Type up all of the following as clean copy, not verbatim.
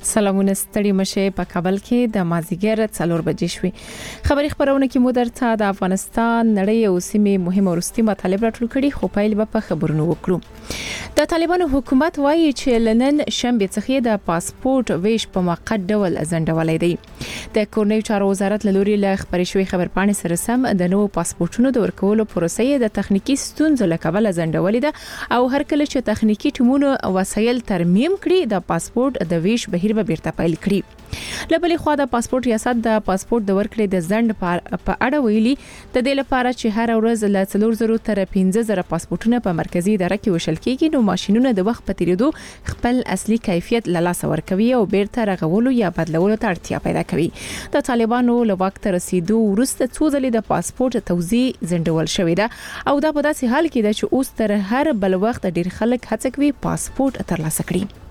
سلامونه ستړي مشه په کابل کې د مازیګر 4 بجې شوې خبري خبرونه کې مو درته د افغانستان نړۍ او سیمې مهمه ورستي مطالب راټول کړي خو پایل به په خبرونو وکړو د طالبانو حکومت وایي چې لنن شنبه څخه د پاسپورت ویش په موقت ډول ځنډولای دی د کورنۍ چارو وزارت له لوري له خبري شوې خبرپاڼې سره سم د نوو پاسپورتونو د ورکولو پروسې د تخنیکی ستونزو له کبله ځنډولې ده او هر کله چې تخنیکی ټیمونو وسایل ترمیم کړي د پاسپورت د ویش بهیر به بیرته پیل کړي لبلې خو د پاسپورت ریاست د پاسپورت د ورکړې د ځند په اړه ویلي د دې لپاره چې هر ورځ له 4000 تر 15000 پاسپورتونه په مرکزی اداره کې وشل کېږي نو ماشينونه د وخت په تیریدو خپل اصلي کیفیت له لاسه ورکوي او بیرته رغولو یا بدلولو ته اړتیا پیدا کوي د طالبانو له وخت رسیدو وروسته څو ځلې د پاسپورت توزیع ځنډول شوې ده او دا په داسې حال کې ده چې اوس تر هر بل وخت ډیر خلک هڅه کوي پاسپورت ترلاسه کړي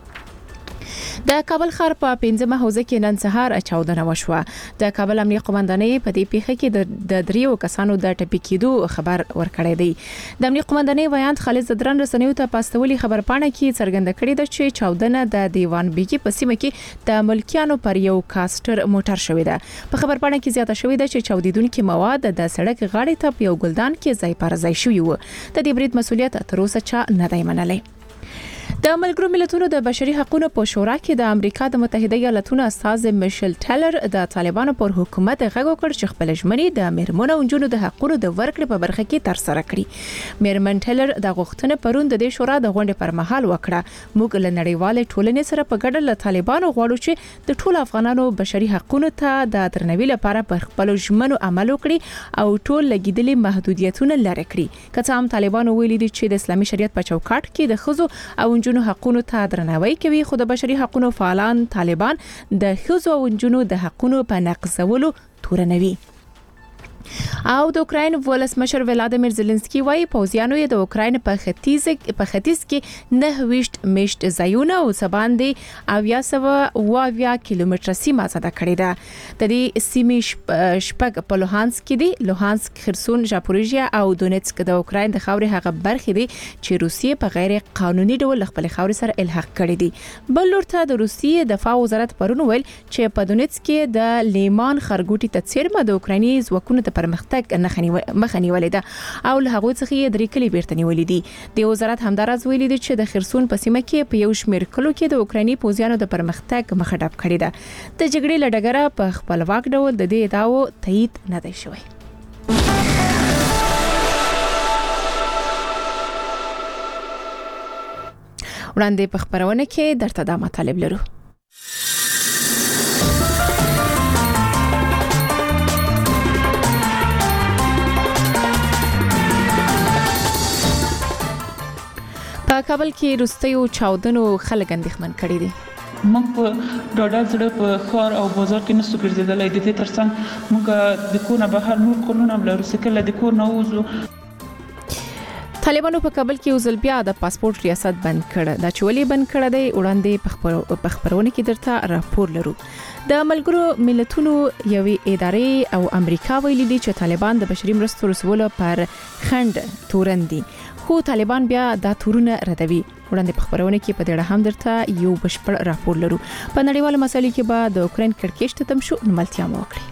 د کابل ښار په 15مه حوزه کې نن سهار چاودنه وشوه د کابل امنیه قومندانۍ په دې پیښه کې د دریو کسانو د ټپي کېدو خبر ورکړی دی د امنیه قومندانۍ ویاند خالد زدران رسنیو ته پاستولي خبرپاڼه کې څرګنده کړې ده چې چاودنه د دیوان بیګي په سیمه کې د ملکیانو پر یو کاستر موټر شوې ده په خبرپاڼه کې زیاته شوې ده چې چاودیدونکو مواد د سړک غاړې ته په یو ګلدان کې ځای پر ځای شوی و د دې برید مسولیت تر اوسه چا نه دی منلی د ملګرو ملتونو د بشري حقوقو په شورا کې د امریکا د متحده ایالاتونو استاذ میشل ټیلر د طالبانو پر حکومت غږ وکړ چې خپل ژمنې د میرمنو او جنونو د حقوقو د ورکړې په برخه کې تر سره کړي میرمن ټیلر د غوښتنې پروند د شورا د غونډې پر مهال وکړه موږ له نړیوال ټولنې سره په ګډه له طالبانو غواړو چې د ټولو افغانانو بشري حقوقو ته د درناوي لپاره پر خپل ژمنو عمل وکړي او ټول لګیدلي محدودیتونه لرې کړي که هم طالبانو ویلي دي چې د اسلامي شریعت په چوکاټ کې د خزو او جنونو حقوقو ته درناوی کوي خو د بشري حقوقو فعالان طالبان د خزو او جنونو د حقوقو په نقضولو تورنوي او د اوکراین ولسمشر ولادیمیر زيلنسکي وايي پوځیانو یې د اوکراین په ختیځ کې 9 میشت ځایونه او سباندې 920 کیلومتره سیمه آزاد کړې ده د دې سیمې شپږ په لوهانسک کې دي لوهانسک خرسون ژاپوریژیا او دونیتسک د اوکراین د خاورې هغه برخې دي چې روسیې په غیر قانوني ډول خپل خاورې سره الحاق کړې دي بل لورته د روسیې دفاع وزارت پرون ویل چې په دونیتسک کې د لیمان خرګوټي تڅیرمه د اوکرایني ځواکونو د پرمختګ مخه نیولې ده او له هغه څخه یې درې کلی بیرته نیولې دي د وزارت همدارز ویلي دي چې د خرسون په سیمه کې په یو شمېر کلو کې د اوکرایني پوځیانو د پرمختګ مخه ډب کړې ده د جګړې لډګره په خپلواک ډول د دې ادعاو تایید نه دی شوی وړاندې په خبرونه کې درته دا مطالب لرو په کابل کې روستیو چاودنو خلک اندېښمن کړي دي موږ په ډاډه زړه په ښار او بازار کې نشو ګرځېدلی د دې ترڅنګ موږ د کور نه بهر نور کورونه لرو چې کله د کور نه وځو طالبانو په کابل کې یو ځل بیا د پاسپورت ریاست بند کړ دا چې ولې بند کړ دی وړاندې په خبرونه کې درته راپور لرو د ملګرو ملتونو یوې ادارې او امریکا ویلي دي چې طالبان د بشري مرستو رسولو پر خند تورن دي خو طالبان بیا دا تورونه ردوي وړاندې په خبرونه کې په دې هم درته یو بشپړ راپور لرو په نړیوالو مسایلو کې به د اوکرين کړکېچ ته تم شو ملتیا مو وکړي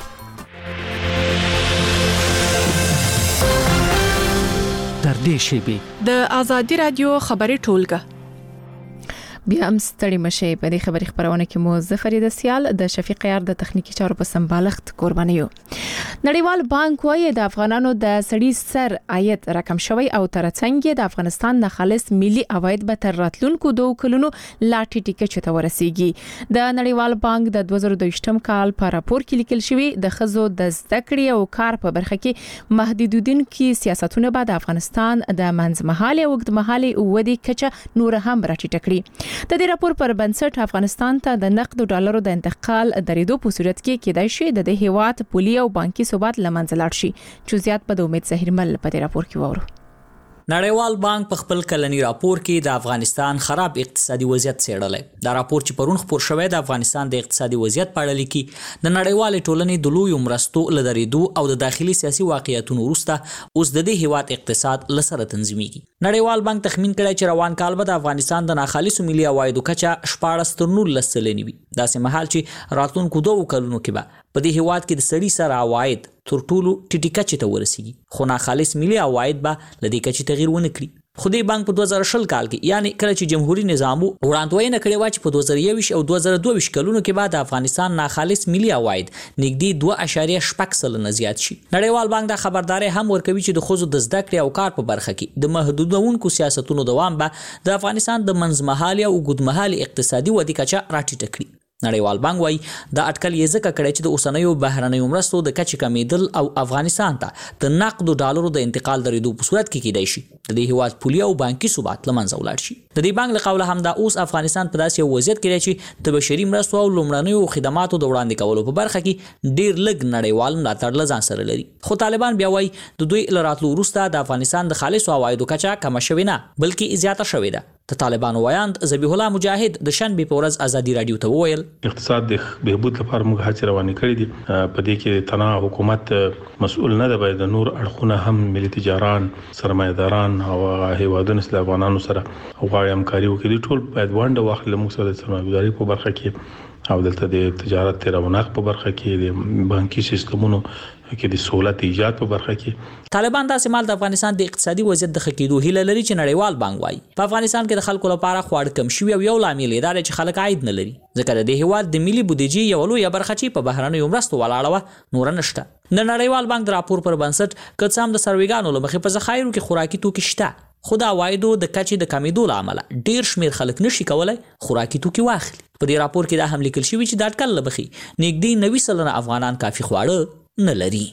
در دې شیبه د ازادي رادیو خبري ټولګه بیا هم ستړي مشه په دې خبري خبرونه کې مو ظفر دسیال د شفیق یار د تخنیکی چارو په سمبالښت قرباني یو نړیوال بانک وايي د افغانانو د سړي سر عاید رقم شوی او ترڅنګ د افغانستان د خالص ملي عواید به تر راتلونکو 2 کلونو لا ټیټه چته ورسیږي د نړیوال بانک د 2022م کال په راپور کې لیکل شوی د خزو د زده کړې او کار په برخه کې محدودیتونکو سیاستونه بعد افغانستان د منځمهاله او اوږدمهاله ودی کچه نور هم راټیټه کړي د دې راپور پر بنسټ افغانستان ته د نقد ډالرو د انتقال درېدو په صورت کې کېدای شي د هیواد پولي او بانکي ثبات لمنځه لاړ شي چې زیات په امید ظاهر مل په دې راپور کې وورو نړیوال بانک په خپل کلنی راپور کې د افغانستان خراب اقتصادي وضعیت څېړلی. دا راپور چې پرون خپور شوی د افغانستان د اقتصادي وضعیت په اړه لیکي د نړیوالې ټولنې د لویو مرستو له درېدو او د داخلي سیاسي واقعیتونو وروسته اوس د دې هیواد اقتصاد له سره تنظیمېږي. نړیوال بانک تخمین کړی چې روان کال به د افغانستان د ناخالصو ملي عوایدو کچه 14 تر 19 سلنې وي. داسې مهال چې راتلونکو 2 کلونو کې به په دې هیواد کې د سړي سر عواید تر ټولو ټیټې کچې ته ورسیږي، خو ناخالص ملي عواید به له دې کچې تغیر ونه کړي. خو دې بانک په 2020 کال کې یعنی کله چې جمهوریت نظام وړاندوینه کړې و چې په 2021 او 2022 کلونو کې بعد افغانستان ناخالص ملي عواید نږدې 2.8 سلنه زیات شي. نړیوال بانک دا خبرداري هم ورکوي چې د ښځو د زده کړې او کار په برخه کې د محدودونکو سیاستونو دوام به د افغانستان د منځمهالي او اوږدمهالي اقتصادي ودې کچه راټیټه کړي. نړیوال بانک وايي دا اټکل یې ځکه کړی چې د اوسنیو بهرنیو مرستو د کچې کمیدل او افغانستان ته د نقدو ډالرو د انتقال درېدو په صورت کې کېدای شي د دې هیواد پولي او بانکي ثبات له منځه ولاړ شي. د دې بانک له قوله هم دا اوس افغانستان په داسې یو وضعیت کې دی چې د بشري مرستو او لومړنیو خدماتو د وړاندې کولو په برخه کې ډېر لږ نړیوال ملاتړ له ځان سره لري. خو طالبان بیا وايي د دوی له راتلو وروسته د افغانستان د خالصو عوایدو کچه کمه شوې نه بلکې زیاته شوې ده. د طالبانو ویاند ذبیح الله مجاهد د شنبې په ورځ ازادي رادیو ته وویل اقتصاد د بهبود لپاره موږ هڅې روانې کړې دي. په دې کې تنها حکومت مسؤل نه ده، باید د نور اړخونه هم ملي تجاران، سرمایه‌داران او هیوادونو سره افغانانو سره غواړي همکاري وکړي. ټول باید ونډه واخلي موږ سره د سرمایه‌ګذاري په برخه کې او دلته د تجارت رونق په برخه کې د بانکي سیستمونو کې د سہولت ایجاد په برخه کې. طالبان داسې مال د افغانستان د اقتصادي وضعیت د ښه کېدو هیله لري چې نړیوال بانک وايي په افغانستان کې د خلکو لپاره خواړه کم شوي او یو لامل یې دا دی چې خلک عاید نه لري، ځکه د دې هیواد د ملي بودیجې یوه لویه برخه چې په بهرنیو مرستو ولاړه وه نوره نشته. د نړیوال بانک د راپور پر بنسټ که څه هم د سروېګانو له مخې په ذخایرو کې خوراکي توکي شته، خو د عوایدو د کچې د کمیدو له امله ډېر شمېر خلک نشي کولی خوراکي توکي واخلي. په دې راپور کې دا هم لیکل شوي چې د اټکل له مخې نږدې 90 سلنه افغانان کافي خواړه نه لري.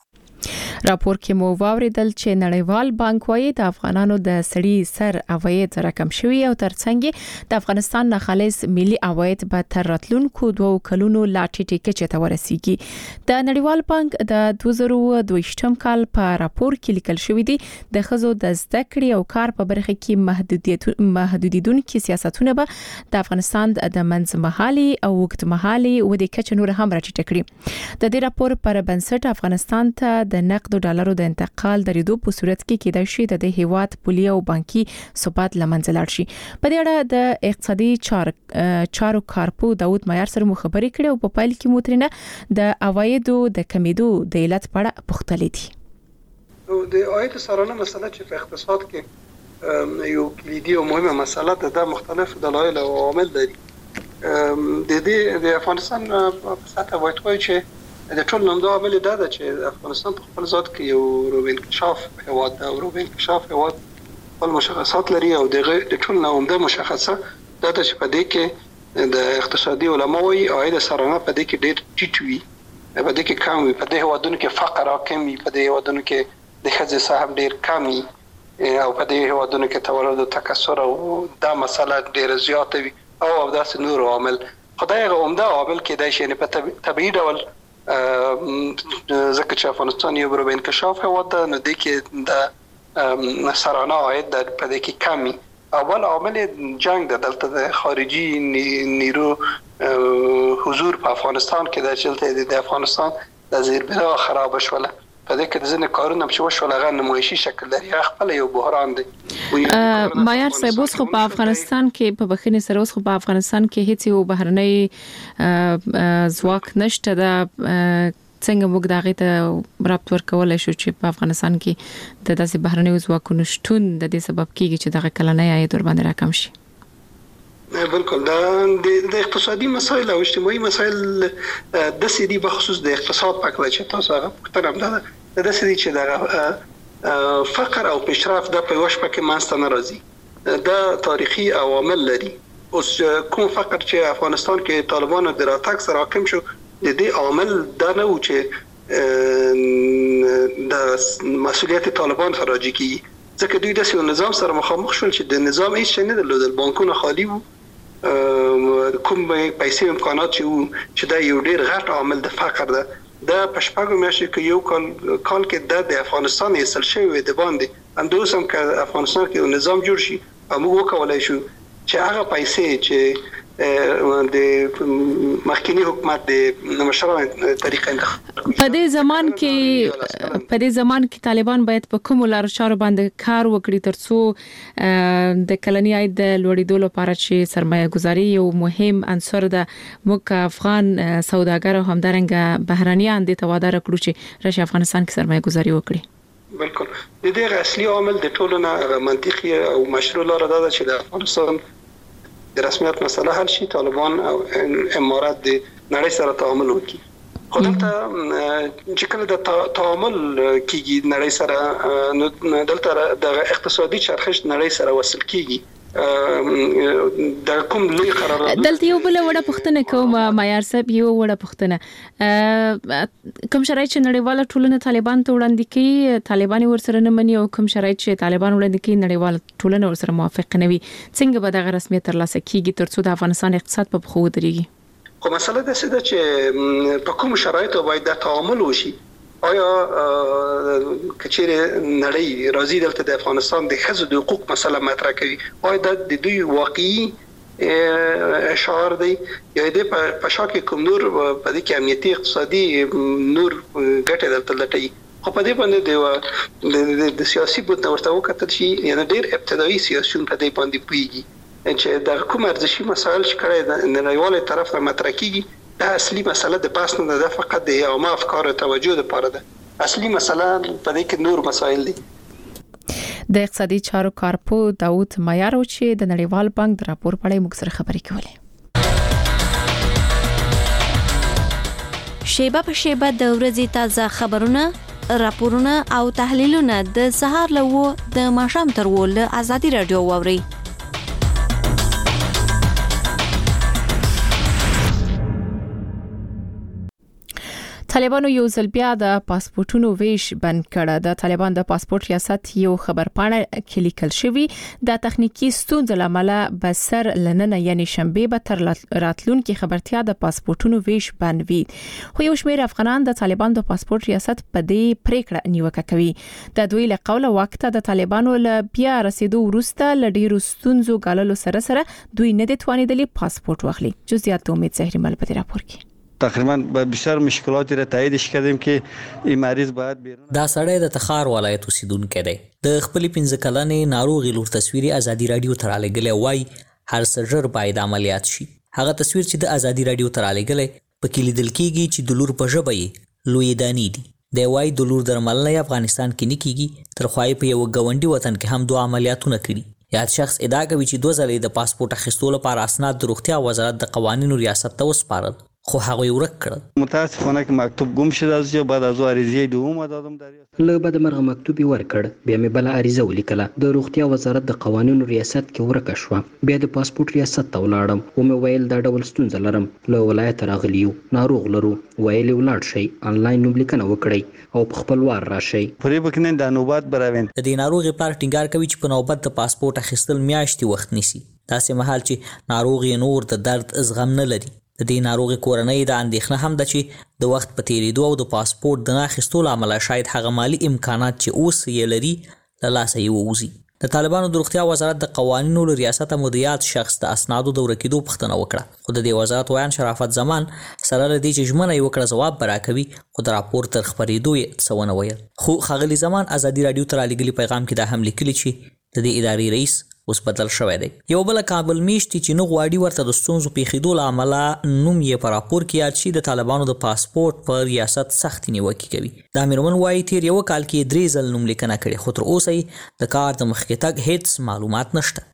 راپور کې مو واوریدل چې نړیوال بانک وايي د افغانانو د سړي سر عواید راکم شوي او ترڅنګ د افغانستان ناخالص ملي عواید به تر راتلونکو 2 کلونو لا ټیټې کچې ته ورسیږي. د نړیوال بانک د 2022 کال په راپور کې لیکل شوی دی د ښځو د زده کړې او کار په برخه کې محدودیدونکو سیاستونه به د افغانستان د منځمهالي او اوږدمهالي ودې کچې نور هم راټیټه کړي. د دې راپور پر بنسټ افغانستان ته د نقد ډالرو د انتقال درېدو په صورت کې کېدای شي د هیواد پولي او بانکي ثبات له منځه لاړ شي. په دې اړه د اقتصادي چارو کارپو داود معیار سره مو خبرې کړې او په پایل کې مو ترنه د عوایدو د کمیدو د علت په اړه پوښتلې دي. د عاید سرانه مسله چې په اقتصاد کې یو کلیدي او مهمه مسله ده د مختلف دلایل او عوامل لري. د افغانستان په سطح وایي چې د ټول نوم دا عامل دا ده چې افغانستان په خپل ذات کې یو روبه انکشاف هیواد ده. روبه انکشاف هیواد خپل مشخصات لري او د ټول نوم د مشخصه دا ده چې په دې کې د اقتصادي علماوی عاید سرانه په دې کې ډېر ټیټ وي، په دې کې کم وي، په دې هیوادونو کې فقر حاکم وي، په دې هیوادونو کې د ښځې صاحب ډېر کم وي او په دې هیوادونو کې تولد او تکثر او دا مسله ډېر زیاته وي او داسې نور عوامل. خدای عمده عوامل کېدای شي په طبیعي ډول ځکه چې افغانستان یو بروبه انکشاف هیواد ده نو دې کې د سرانه عاید په دې کې کمی. اول عامل جنگ ده، دلته د خارجي نیرو حضور په افغانستان کې د افغانستان د زیربنا خراب شوله. په دې کې د ځینې کارونه چې وشول هغه نمایشي شکل لري، خپل یو بحران دی. معیار صاحب اوس خو په افغانستان کې په بخښنې سره اوس خو په افغانستان کې هیڅ یو بهرنۍ ځواک نشته ده. څنګه موږ دغه ته رابط ورکولای شو چې په افغانستان کې د داسې بهرنۍ ځواکونو شتون د دې سبب کیږي چې دغه کلنۍ عاید ور باندې راکم شي؟ بالکل د اقتصادي مسایل او اجتماعي مسایل د سړي بخصوص د اقتصاد پکې چې تاسو هغه پوښتنه ده د سړي چې د فقر او پیشرفت د په وش پکې مانسته ناراضي د تاریخي عوامل لري. اوس کوم فقر چې افغانستان کې طالبانو د راتګ سره حاکم شو د دې عامل دا نه و چې د مسؤلیت طالبان سره راځي کی ځکه دوی د سیاسي نظام سره مخامخ شول چې د نظام هیڅ نه درلودل، بانکونه خالی وو، کوم پیسې امکانات چې دا یو ډیر غټ عامل د فقر ده. د پښپاګو میاشتې کې یو کال کې د افغانستان ایستل شوی د باندې اندوسم که افغانستان کې نظام جوړ شي موږ وکولای شو چې هغه پیسې چې د مخکنی حکومت د مشروع طریقه انتخاب په دې زمان کې طالبان باید په کوم لار چارو باندې کار وکړي ترڅو د کلنی عاید د لوړېدو لپاره چې سرمایه گذاري یو مهم عنصر ده موږ افغان سوداګر هم درنګ بهرانيان د توادر کړو چې راشي افغانستان کې سرمایه گذاري وکړي. بالکل د دې اصلي عامل د ټولنه منطقي او مشروع لار ده چې د افغانستان د رسمیت مسله حل شي طالبان او امارات د نړۍ سره تعامل وکړي. خو دلته چې کله د تعامل کیږي نړۍ سره دلته د اقتصادي چرخش نړۍ سره وصل کیږي د کوم لوی قرارداد دلته یو بل وړه پښتنه کوم معیار صاحب یو وړه پښتنه کوم شرایط چې نړیواله ټولنه طالبان ته وړاندې کوي طالبان ورسره نه مني او کوم شرایط چې طالبان وړاندې کوي نړیواله ټولنه ورسره موافق نه وي څنګه به د رسمیت ترلاسه کیږي ترڅو د افغانستان اقتصاد په خو ودرېږي؟ خو مسله ده چې په کوم شرایطو باید د تعامل وشي. آیا کچېره نړۍ راځي دلته د افغانستان د ښځو د حقوق مسله مطرح کوي آیا د دوی واقعي شعار دی یا د په شا کې کوم نور په دې کې امنیتي اقتصادي نور ګټه دلته لټي؟ خو په دې باندې د سیاسي بود ورته وکړل شي یعنی ډېر ابتدایي سیاسيون په دې باندې پويږي چې د کوم ارزشي مسایل چې کړه د نړیوالې طرف ته مطرح کیږي دا اصلي مسله د پاس نه ده فقط د عامه افکار توجه لپاره ده. اصلي مسله په دې کې نور مسایل دي. د اقتصادي چارو کارپو داوود معیار چې د نړیوال بانک د راپور په اړه موږ سره خبرې کولې. شیبه په شیبه د ورځې تازه خبرونه راپورونه او تحلیلونه د سهار له د ماښام تر ول ازادي رادیو ووري. طالبانو یو ځل بیا د پاسپورتونو ویش بند کړ. د طالبان د پاسپورت ریاست یو خبرپاڼه کې لیکل شوی د تخنیکی ستونزو لامل بسر لننه یعنی شنبه به تر راتلونکي خبرتیا د پاسپورتونو ویش بند وي. خو یو شمېر افغانان د طالبان د پاسپورت ریاست په دې پریکړه نیوکه کوي. د دوی له قوله وخت د طالبانو له بیا رسیدو وروسته ل ډیرو ستونزو غاللو سره دوی نه د توانیدلي پاسپورت واخلي. جزئیات امید زهری مل په راپور کې تقریبا بسیار مشکلات را تایید کردیم که این مریض باید بیرون. دا سړی د تخار ولایت اوسیدونکی دی. د خپل 15 کلنې ناروغي لور تصویري ازادي رادیو تر لګلې وای هر سرجر باید عملیات شي. هغه تصویر چې د ازادي رادیو تر لګلې په کې لیدل کېږي چې د لور په ژبه یې لوی دانی دي. د وای د لور درملنه افغانستان کې نه کېږي تر خوای په یو غونډي وطن کې هم دوه عملیاتونه کړي. یاد شخص ادعا کوي چې 2 ځلې د پاسپورت اخیستلو لپاره اسناد د روغتیا وزارت د قوانینو ریاست ته وسپارل خو هغه ورک کړ. متاسفانه که مکتوب گم شد از یا بعد از عریضه دوم دادم در له بعد مرغه مکتوبي ورکړ بیا مې بل عریضه ولیکله د روغتیا وزارت د قوانینو ریاست کې ورکه شو بیا د پاسپورت ریاست ته ولاړم او مې ویل دا ډول ستونزه لرم له ولایت راغلیو ناروغ لرو ویل ولاړ شي انلاین نوملیکنه وکړئ او په خپل وار راشي پرې بکنه د نوبات براوین د دې ناروغي پر ټینګار کوي چې په نوبت د پاسپورت اخیستل میاشتې وخت نیسي. داسې مهال چې ناروغي نور د درد زغم نه لري. د دې ناروغي کورنۍ د اندېښنه هم ده چې د وخت په تیریدو او د پاسپورت د اخیستلو عمله شاید هغه مالی امکانات چې اوس یې لري له لاسه یې ووځي. د طالبانو د روغتیا وزارت د قوانینو له ریاست مدیریت شخص د اسنادو د ورکیدو پوښتنه وکړه خو د دې وزارت ویان شرافت زمان سره له دې چې ژمنه یې وکړه ځواب براکوي خو د راپور تر خبرېدو یې څه ونه ویل. خو ښاغلي زمان ازادي رادیو ته رالیږلي پیغام کې دا هم لیکلي چې د دې ادارې رئیس اوس بدل شوی دی. یو بل کابل میشتي چې نه غواړي ورته د ستونزو پیښېدو له امله نوم یې په راپور کې یاد شي د طالبانو د پاسپورت په ریاست سختې نیوکې کوي. دا میرمن وایي تیر یو کال کې 3 ځل نوملیکنه کړې خو تر اوسه د کار د مخکې تګ هیڅ معلومات نشته.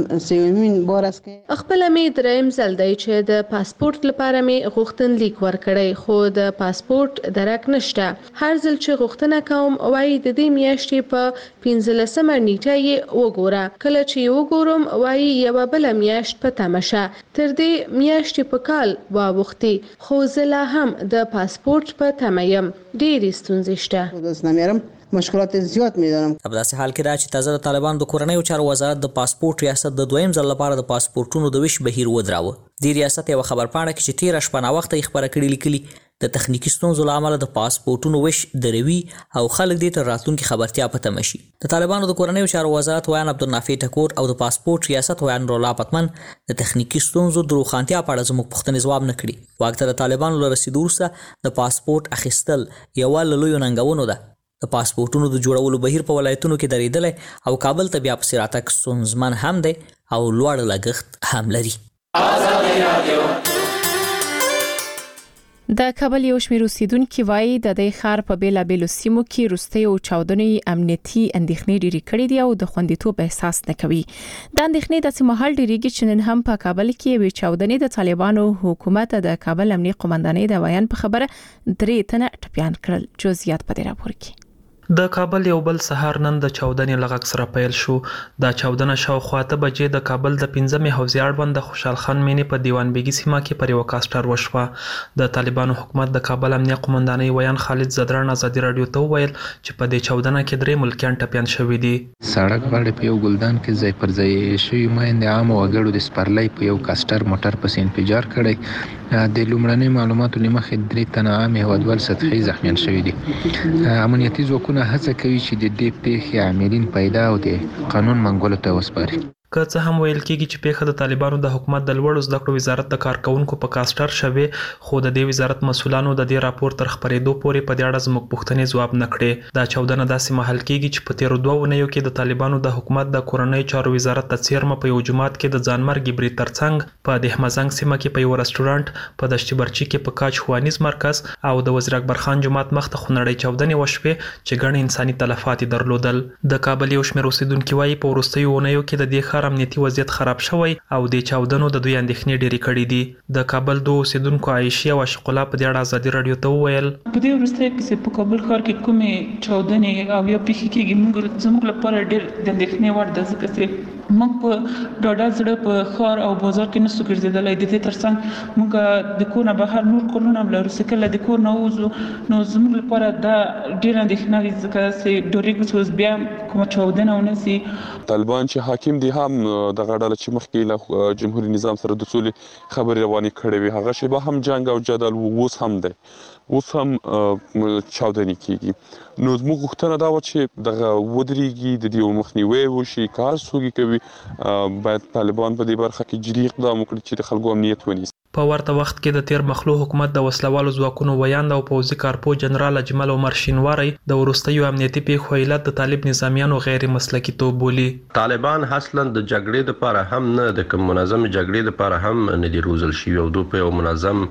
خپل مې دریم ځل دی چې د پاسپورت لپاره مې غوښتنلیک ورکړی خو د پاسپورت درک نشته. هر ځل چې غوښتنه کوم وایي د دې میاشتې په 15مه نیټه یې وګوره کله چې وګورم وایي یو بل میاشت په تماشه تر دې میاشتې په کال واوختي خو زه لا هم د پاسپورت په تمه یم. ډېرې ستونزې شته. مشکلات زیات میدونم. په داسې حال کې دا چې تازه د طالبان د کورنیو چارو وزارت د پاسپورت ریاست د دویم ځل لپاره د پاسپورتونو د ویش بهیر ودراوه. د ریاست یو خبرپاڼه کې چې 13 شپه نا وخت یې خبره کړې لیکلي د تخنیکی ستونزو لامل د پاسپورتونو وش دروي او خلک دې تر راتلونکي خبرتیا پته مشي. د طالبانو د کورنیو چارو وزارت ویان عبدالنافع ټکور او د پاسپورت ریاست ویان رولا پتمن د تخنیکی ستونزو د روښانتیا په اړه زموږ پوښتنې ځواب نه کړي. واکته د طالبانو له رسیدو وروسته د پاسپورت اخیستل یو له لویو ننګونو ده. د پاسپورتونو د جوړولو بهیر په ولایتونو کې درېدلی او کابل ته بیا پسې راتګ ستونزمن هم دی او لوړ لګښت هم لري. د کابل یو شمېر اوسیدونکي وایي د دې ښار په بیلابېلو سیمو کې وروستیو چاودنې امنیتي اندېښنې ډېرې کړې دي او د خوندیتوب احساس نه کوي. د اندېښنې داسې مهال ډېرېږي چې نن هم په کابل کې یوې چاودنې د طالبانو حکومت د کابل امنیه قومندانۍ د ویان په خبره 3 تنه ټپیان کړل. جزئیات په دې راپور کې. د کابل یو بل سهار نن د چاودنې لغږ سره پیل شو. دا چاودنه شاوخوا 8 بجې د کابل د 5مې حوزې اړوند د خوشحال خان مینې په دیوان بیګي سیمه کې پر یو کاستر وشوه. د طالبانو حکومت د کابل امنیه قومندانۍ ویان خالد زدران ازادي رادیو ته وویل چې په دې چاودنه کې 3 ملکیان ټپیان شوي دي. سړک باندې په یو ګلدان کې ځای پر ځای شوي مایندې عام وګړو د سپرلۍ په یو کاستر موټر پسې انفجار کړی. د لومړنۍ معلوماتو لمخې 3 تنه عام هیوادوال سطحي زخمیان شوي دي. امنیتي ځواکونه هڅه کوي چې د دې پیښې عاملین پیدا او د قانون منګولو ته وسپاري. که څه هم ویل کېږي چې پیښه د طالبانو د حکومت د لوړو زده کړو وزارت د کارکونکو په کاستر شوه، خو د دې وزارت مسولانو د دې راپور تر خبرېدو پورې په دې اړه زموږ پوښتنې ځواب نه کړې. دا چاودنه داسې مهال کېږي چې په تیرو 2 اونیو کې د طالبانو د حکومت د کورنۍ چارو وزارت د څیرمه په یو جماعت کې د ځانمرګي برید ترڅنګ په دهمزنګ سیمه کې په یو رستورانت په دشت برچی کې په کاج خوانیز مرکز او د وزیر اکبر خان جماعت مخ ته خونړۍ چاودنې وشوه چې ګڼ انساني تلفات درلودل. د کابل یو شمېر اوسیدونکو وايي په وروستیو اونیو کې د دې ښار امنیتي وضعیت خراب شوی او د چاودنو د دوی اندېښنې ډېرې کړې دي. د کابل 2 اوسیدونکو عایشې او عاشق الله په دې اړه ازادي رادیو ته وویل په دې وروستیو کې چې په کابل ښار کې کومې چاودنې او یا پیښې کېږي زموږ لپاره ډېر د اندېښنې وړ ده، ځکه چې موږ په ډاډه زړه په ښار او بازار کې نشو ګرځېدلی. د دې ترڅنګ موږ د کور نه بهر نور کارونه هم لرو، چې کله د کور نه ووځو نو زموږ لپاره دا ډېره اندېښنه وي، ځکه چې ډېرېږو چې اوس بیا کومه چاودنه ونه سي. طالبان چې حاکم دي هم دغه ډله چې مخکې له جمهوریت نظام سره د سولې خبرې روانې کړې وي هغه شیبه هم جنگ او جدل اوس هم دی، اوس هم چاودنې کېږي. نو زموږ غوښتنه دا وه چې دغه ودرېږي، د دې مخنیوی وشي. که هر څوک یې کوي باید طالبان په دې برخه کې جدي اقدام وکړي چې د خلکو امنیت ونیسي. په ورته وخت کې د تیر مخلو حکومت د وسلوالو ځواکونو ویاند او پوځي کارپو جنرال اجمل عمر شینواری د وروستیو امنیتي پیښو علت د طالب نظامیانو غیر مسلکي توب بولي. طالبان اصلا د جګړې لپاره هم نه د کوم منظم جګړې لپاره هم نه دی روزل شوی او دوی په منظم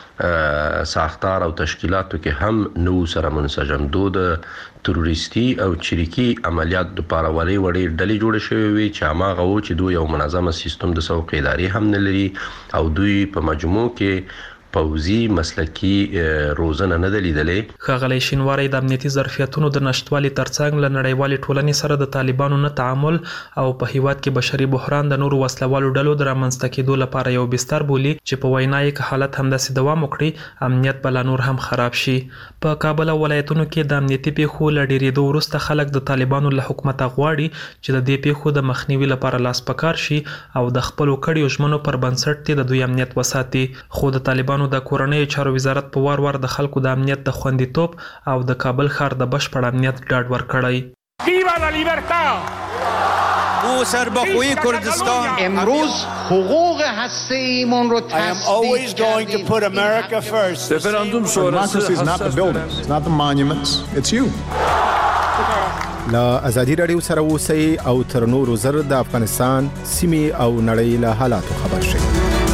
ساختار او تشکیلاتو کې هم نو سره منسجم. د تروریستي او چریکي عملیات لپاره وړې ډلې جوړې شوې وي چې هغه و چې دوی یو منظمه سیستم د سوق اداري هم نه لري او دوی په مجموع کې پوځي مسلکي روزنه نه لیدلې. ښاغلی شینواری د امنیتي ظرفیتونو د نشټوالي ترڅنګ له نړیوالې ټولنې سره د طالبانو نه تعامل او په هیواد کې بشري بحران د نورو وسلوالو ډلو د رامنځته کېدو لپاره یو بستر بولي چې په وینا یې که حالت همداسې دوام وکړي امنیت به لا نور هم خراب شي. په کابل او ولایتونو کې د امنیتي پیښو له ډېرېدو وروسته خلک د طالبانو له حکومته غواړي چې د دې پیښو د مخنیوي لپاره لاس په کار شي او د خپلو کړیو ژمنو پر بنسټ د دوی امنیت وساتي. خو د طالبانو د کورنیو چارو وزارت په وار د خلکو د امنیت د خوندیتوب او د کابل ښار د بشپړ امنیت ډاډ ورکړی. ویوا لا لیبرتا! او سربخوی کردستان امروز حقوق هسته‌ایمون رو تصدیق کردیم. رفراندوم شورای is not the buildings, it's not the monuments, it's you. لا ازادي رادیو سره اوسئ او تر نورو زر د افغانستان سیمې او نړۍ له حالاتو خبر شئ.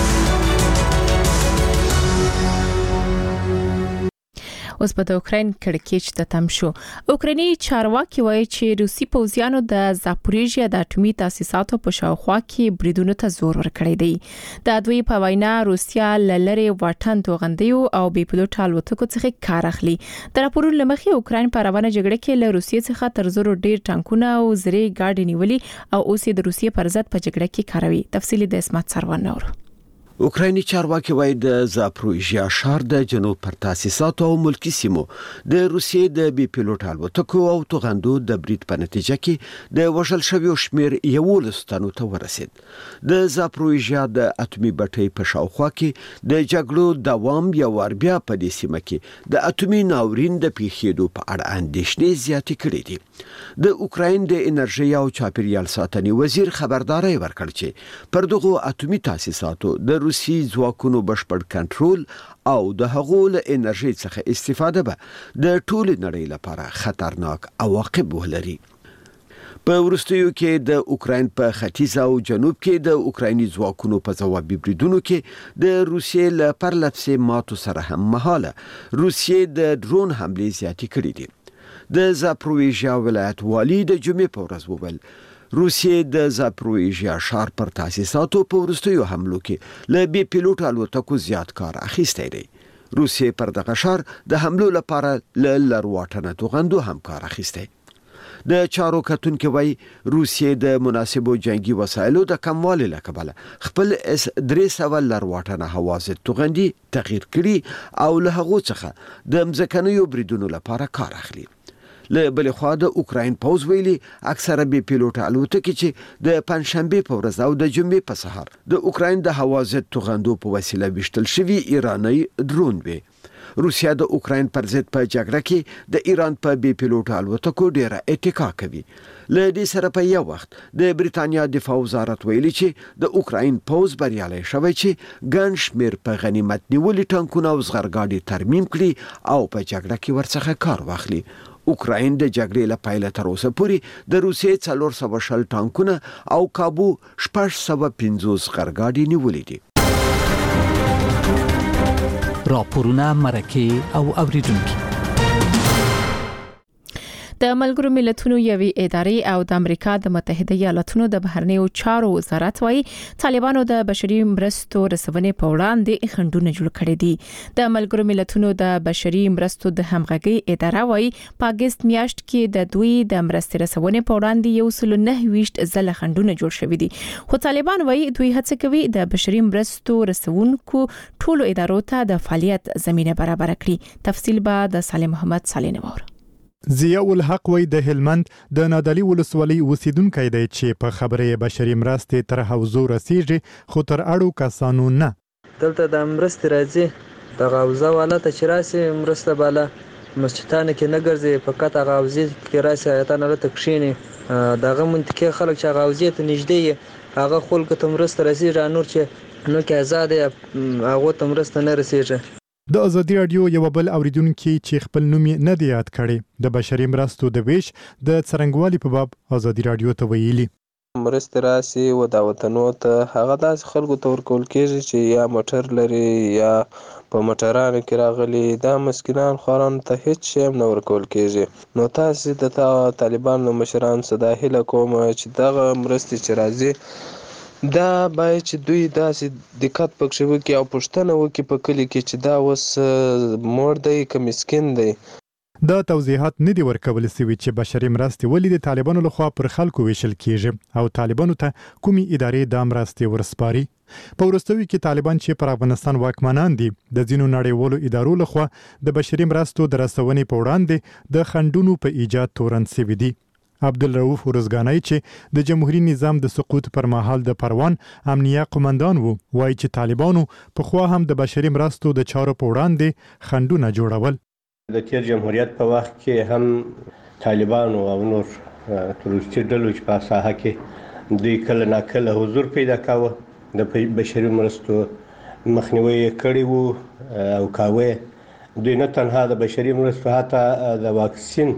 اوس په اوکراین کړکېچ ته تم شو. اوکرایني چارواکي وایي چې روسي پوځیانو د زاپوریژیا د اټومي تاسیساتو په شاوخوا کې بریدونو ته زور ورکړی دی. د دوی په وینا روسیا لری واټن توغندیو او بي پلوټ الوتکو څخه کار اخلي. د راپورونو لمخې اوکراین په روانه جګړه کې له روسیې څخه تر زرو ډیر ټانکونه او زری ګاډي نیولي او اوس د روسیې پر ضد په جګړه کې کاروي. تفصیلی د اسمت سروان نور. اوکرایني چارواکي وایي د زاپروژیا ښار د جنوب پر تاسیساتو او ملکی سیمو د روسیې د بي پیلوټ الوتکو او توغندو د برید په نتیجه کې د وژل شویو شمیر 11 تنو ته ورسید. د زاپروژیا د اتومي بټۍ په شاوخوا کې د جګړو دوام یو ور بیا په دې سیمه کې د اتومي ناورین د پیښېدو په اړه اندېښنې زیاتې کړې دي. د اوکراین د انرژي او چاپیریال ساتنې وزیر خبرداري ورکړ چې پر دغه اتومي تاسیساتو د روسي ځواکونو بشپړ کنټرول او د هغو له انرژي څخه استفاده به د ټول نړۍ لپاره خطرناک عواقب ولري. په وروستیو کې د اوکراین په ختیځ او جنوب کې د اوکرایني ځواکونو په ځوابي بریدونو کې د روسیې له پرلپسې ماتو سره هم مهاله روسیې د ډرون حملې زیاتې کړې دي. د زاپروژیا ولایت والی د جمعې په ورځ وویل روسیې د زاپروژیا ښار پر تاسیساتو په وروستیو حملو کې له بي پیلوټ الوتکو زیات کار اخیستی دی. روسیې پر دغه ښار د حملو لپاره له لرواټنه توغندو هم کار اخیستی. د چارو کتونکو وایي روسیې د مناسبو جنگي وسایلو د کموالي له کبله خپل S-300 لرواټنه هوازد توغندي تغییر کړي او له هغو څخه د مځکنیو بریدونو لپاره کار اخلي. له بلې خوا د اوکراین پوز ویلي اکثره بي پیلوټ الوتکې چې د پنځشنبه په ورځ او د جمعې په سهار د اوکراین د هوازد توغندو په وسیله وشتل شوی ایرانی ډرون وي. روسیا د اوکراین پر ضد په جګړه کې د ایران په بي پیلوټ الوتکو ډیره اتکا کوي. له دې سره په یو وخت د بریتانیا دفاع وزارت ویلي چې د اوکراین پوز بریالي شوی چې ګڼ شمیر په غنیمت نیولي ټانکونه او زغرګاډي ترمیم کړي او په جګړه کې ورڅخه کار واخلي. اوکراین د جګړې له پیله تر اوسه پورې د روسیې 400 ټانکونه او کابو 650 زغرګاډي نیولي دي. راپورونه مرکه او اوریدونکو د ملګرو ملتونو یوې ادارې او د امریکا د متحده ایالاتونو د بهرنیو چارو وزارت وايي طالبانو د بشري مرستو رسونې په وړاندې خنډونه جوړ کړي دي. د ملګرو ملتونو د بشري مرستو د همغږي اداره وايي په اگست میاشت کې د دوی د مرستې رسونې په وړاندې 129 ځله خنډونه جوړ شوي دي. خو طالبان وايي دوی هڅه کوي د بشري مرستو رسونکو ټولو ادارو ته د فعالیت زمينه برابر کړي. تفصیل به د سالم محمد سالین وره. ضیاء الحق وای د هلمند د نادعلي ولسوالۍ اوسیدونکو دی چې په خبره بشري مرستې تر حوزو رسیږي خو تر اړو کسانو نه. دلته د مرستې راځي د غوزه والا ته چې راسي مرسته بالا مسجدانه کې نه ګرځي فقط غوزي کې راسي ایتانه له تکشینی دغه منطقه خلک چې غوزي ته نږدې هغه خلکو ته مرسته رسیږي نور چې نو کې آزاد هغه ته مرسته نه رسیږي. د ازادي رادیو یو بل اوریدونکو چې خپل نوم نه دی یاد کړي د بشري مرستو د ویش د څرنګوالي په باب ازادي رادیو ته ویلي مرستې راسي و دا وطنو ته هغه داس خلکو ته ورکول کېږي چې یا موټر لري یا په موټرانو کې راغلي دا مسکینان خوران ته هیڅ شی نه ورکول کېږي. نو تاسو د طالبانو مشران صدا هله کوم چې دغه مرستې چې راځي دا باید چې دوی داسې دقت پکښې وکړي او پوښتنه وکړي په کلي کې چې دا اوس مور دی که مسکین دی. دا توضیحات نه دی ورکول سوي چې بشري مرستې ولې د طالبانو لخوا پر خلکو ویشل کیږي او طالبانو ته کومې ادارې د مرستې ورسپاري. په وروستیو کې طالبان چې پر افغانستان واکمنان دي د ځینو نړیوالو ادارو لخوا د بشري مرستو د رسونې په وړاندې د خنډونو په ایجاد تورن سوي دي. عبدالرؤف ورزګانی چې د جمهوریت نظام د سقوط پر مهال د پروان امنیه قومندان وو وایي چې طالبانو په خوا هم د بشري مرستو د چارو په وړاندې خنډونه جوړول. د تیر جمهوریت په وخت کې هم طالبانو او نور تروریستي ډلو چې په ساحه کې دوی کله ناکله حضور پیدا کاوه د بشري مرستو مخنیوي کړی وو او کاوه دوی نه تنها د بشري مرستو حتی د واکسین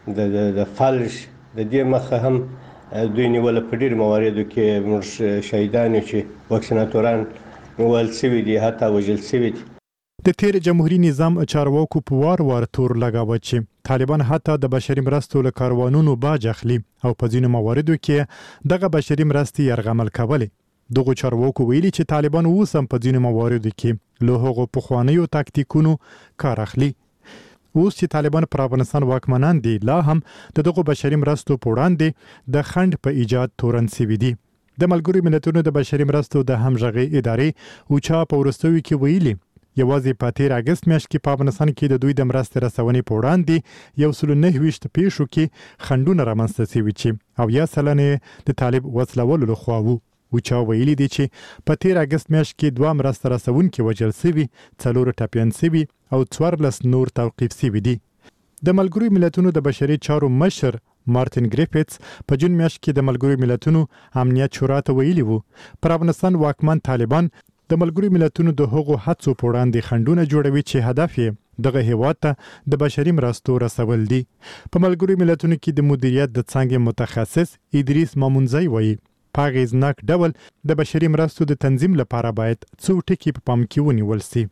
د فالش د دې مخه هم دوی نیول په ډیر مواردو کې موږ شهیدان چې واکسیناتوران ول سوي دي حتی وجل سوي دي. د تیر جمهوریت نظام چارواکو په وار تور لګاوه چې طالبان حتی د بشري مرستو له کاروانونو باج اخلي او په ځینو مواردو کې دغه بشري مرستې یرغمل کولې. دغه چارواکو ویلي چې طالبان اوس هم په ځینو مواردو کې له هغو پخوانیو تاکتیکونو کار اخلي. اوس چې طالبان پر افغانستان واکمنان دي لا هم دغه بشري مرستو په وړاندې د خنډ په ایجاد تورن سوي دي. د ملګرو ملتونو د بشري مرستو د همغږي ادارې اوچا په وروستیو کې ویلي یوازې په 13 اگست میاشت کې په افغانستان کې د دوی د مرستې رسونې په وړاندې 129 پیښو کې خنډونه رامنځته شوي چې او یا سلنه د طالب وسلولو لخوا وو. اوچا ویلي دي چې په 13 اگست میاشت کې 2 مرسته رسونکي وژل شوي، 4 ټپیان شوي او 14 نور توقیف شوي دي. د ملګرو ملتونو د بشري چارو مشر مارتین ګریفټس په جون میاشت کې د ملګرو ملتونو امنیت شورا ته ویلي وو پر افغانستان واکمن طالبان د ملګرو ملتونو د هغو هڅو په وړاندې خنډونه جوړوي چې هدف یې دغه هیواد ته د بشري مرستو رسول دي. په ملګرو ملتونو کې د مدیریت د څانګې متخصص ادریس مامونځي وایي په اغیزناک ډول د بشري مرستو د تنظیم لپاره باید څو ټکي په پام کې ونیول شي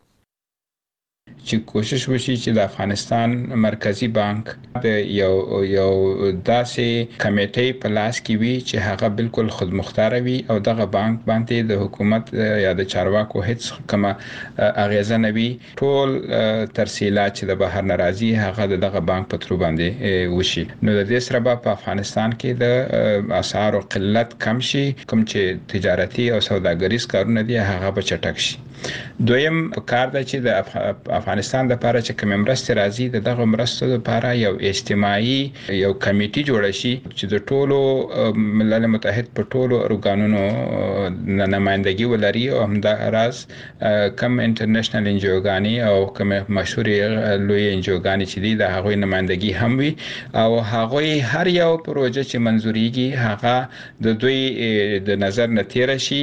چې کوشش وشي چې د افغانستان مرکزی بانک د یو داسې کمیټې په لاس کې وي چې هغه بالکل خودمختار وي او دغه بانک باندې د حکومت یا د چارواکو هیڅ کومه اغیزه نه وي. ټول ترسیلات چې د بهر ناراضي هغه دغه بانک په تر باندې وشي. نو د دې سره په افغانستان کې د اسعارو قلت کم شي، کوم چې تجارتي او سوداګریز کارونه دي هغه به چټک شي. دویم کار دی چې د افغانستان د لپاره چې کوم مرستې راځي دغه مرستو لپاره یو اجتماعي یو کمیټي جوړ شي چې د ټولو ملل متحد په ټولو ارګانونو نمائندګي ولري او همداراز کم انټرنیشنل انجوګانی او کم مشهور لوی انجوګانی چې دي د هغوی نمائندګي هم وي او هغوی هر یو پروژه چې منزوريږي هغه د دوی د نظر نه تیر شي.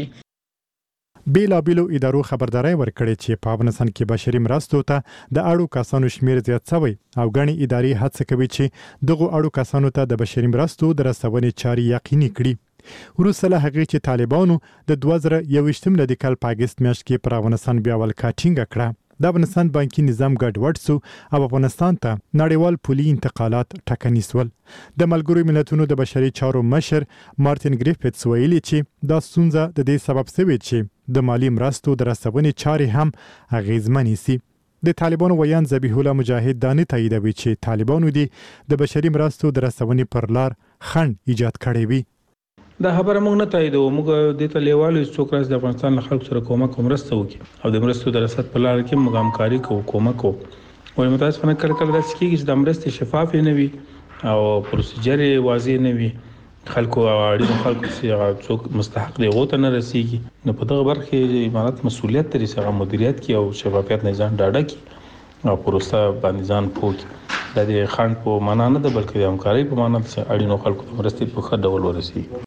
بیلابیلو ادارو خبرداري ورکړې چې په افغانستان کې بشري مرستو ته د اړو کسانو شمیر زیات شوی او غني ادارې هڅه کوي چې دغه اړو کسانو ته د بشري مرستو د رسونې چاري یقیني کړي. وروسته له هغې چې طالبانو د 2021 د کال په اگست میاشت کې پر افغانستان بیا ولکاټینګ کړه، د افغانستان بانکي نظام ګډوډ شو او افغانستان ته نړیوال پولي انتقالات ټکني شول. د ملګرو ملتونو د بشري چارو مشر مارتین ګریفټس ویلي چې دا ستونزه د دې سبب شوې چې د مالی مرستو د رسونې چارې هم اغیزمنې شي. د طالبانو ویان ذبیح الله مجاهد دانه تاییدوي چې طالبانو دي د بشري مرستو د رسونې پر لار خنډ ایجاد کړی وي. دا خبره موږ نه تاییدو، موږ د تلیوالو څوک راځي د افغانستان له خلکو سره کومک مرسته وکړي او د مرستو د رسد په لار کې موږ همکاري کوو، کومک کوو. ولې متاسفانه کله داسې کېږي چې د مرستې شفاف نه وي او پروسیجر واضح نه وي، خلکو اړینو خلکو چې څوک مستحق دی غوته نه رسیږي. نو په دغه برخه کې امارات مسؤلیت لري چې مدیریت کې او شفافیت نظام ډاډه کړي او پروسه باندې ځان پوه د دې خنډ په معنا نه ده بلکې د همکارۍ په معنا چې اړینو خلکو ته مرستې په ښه ډول ورسیږي.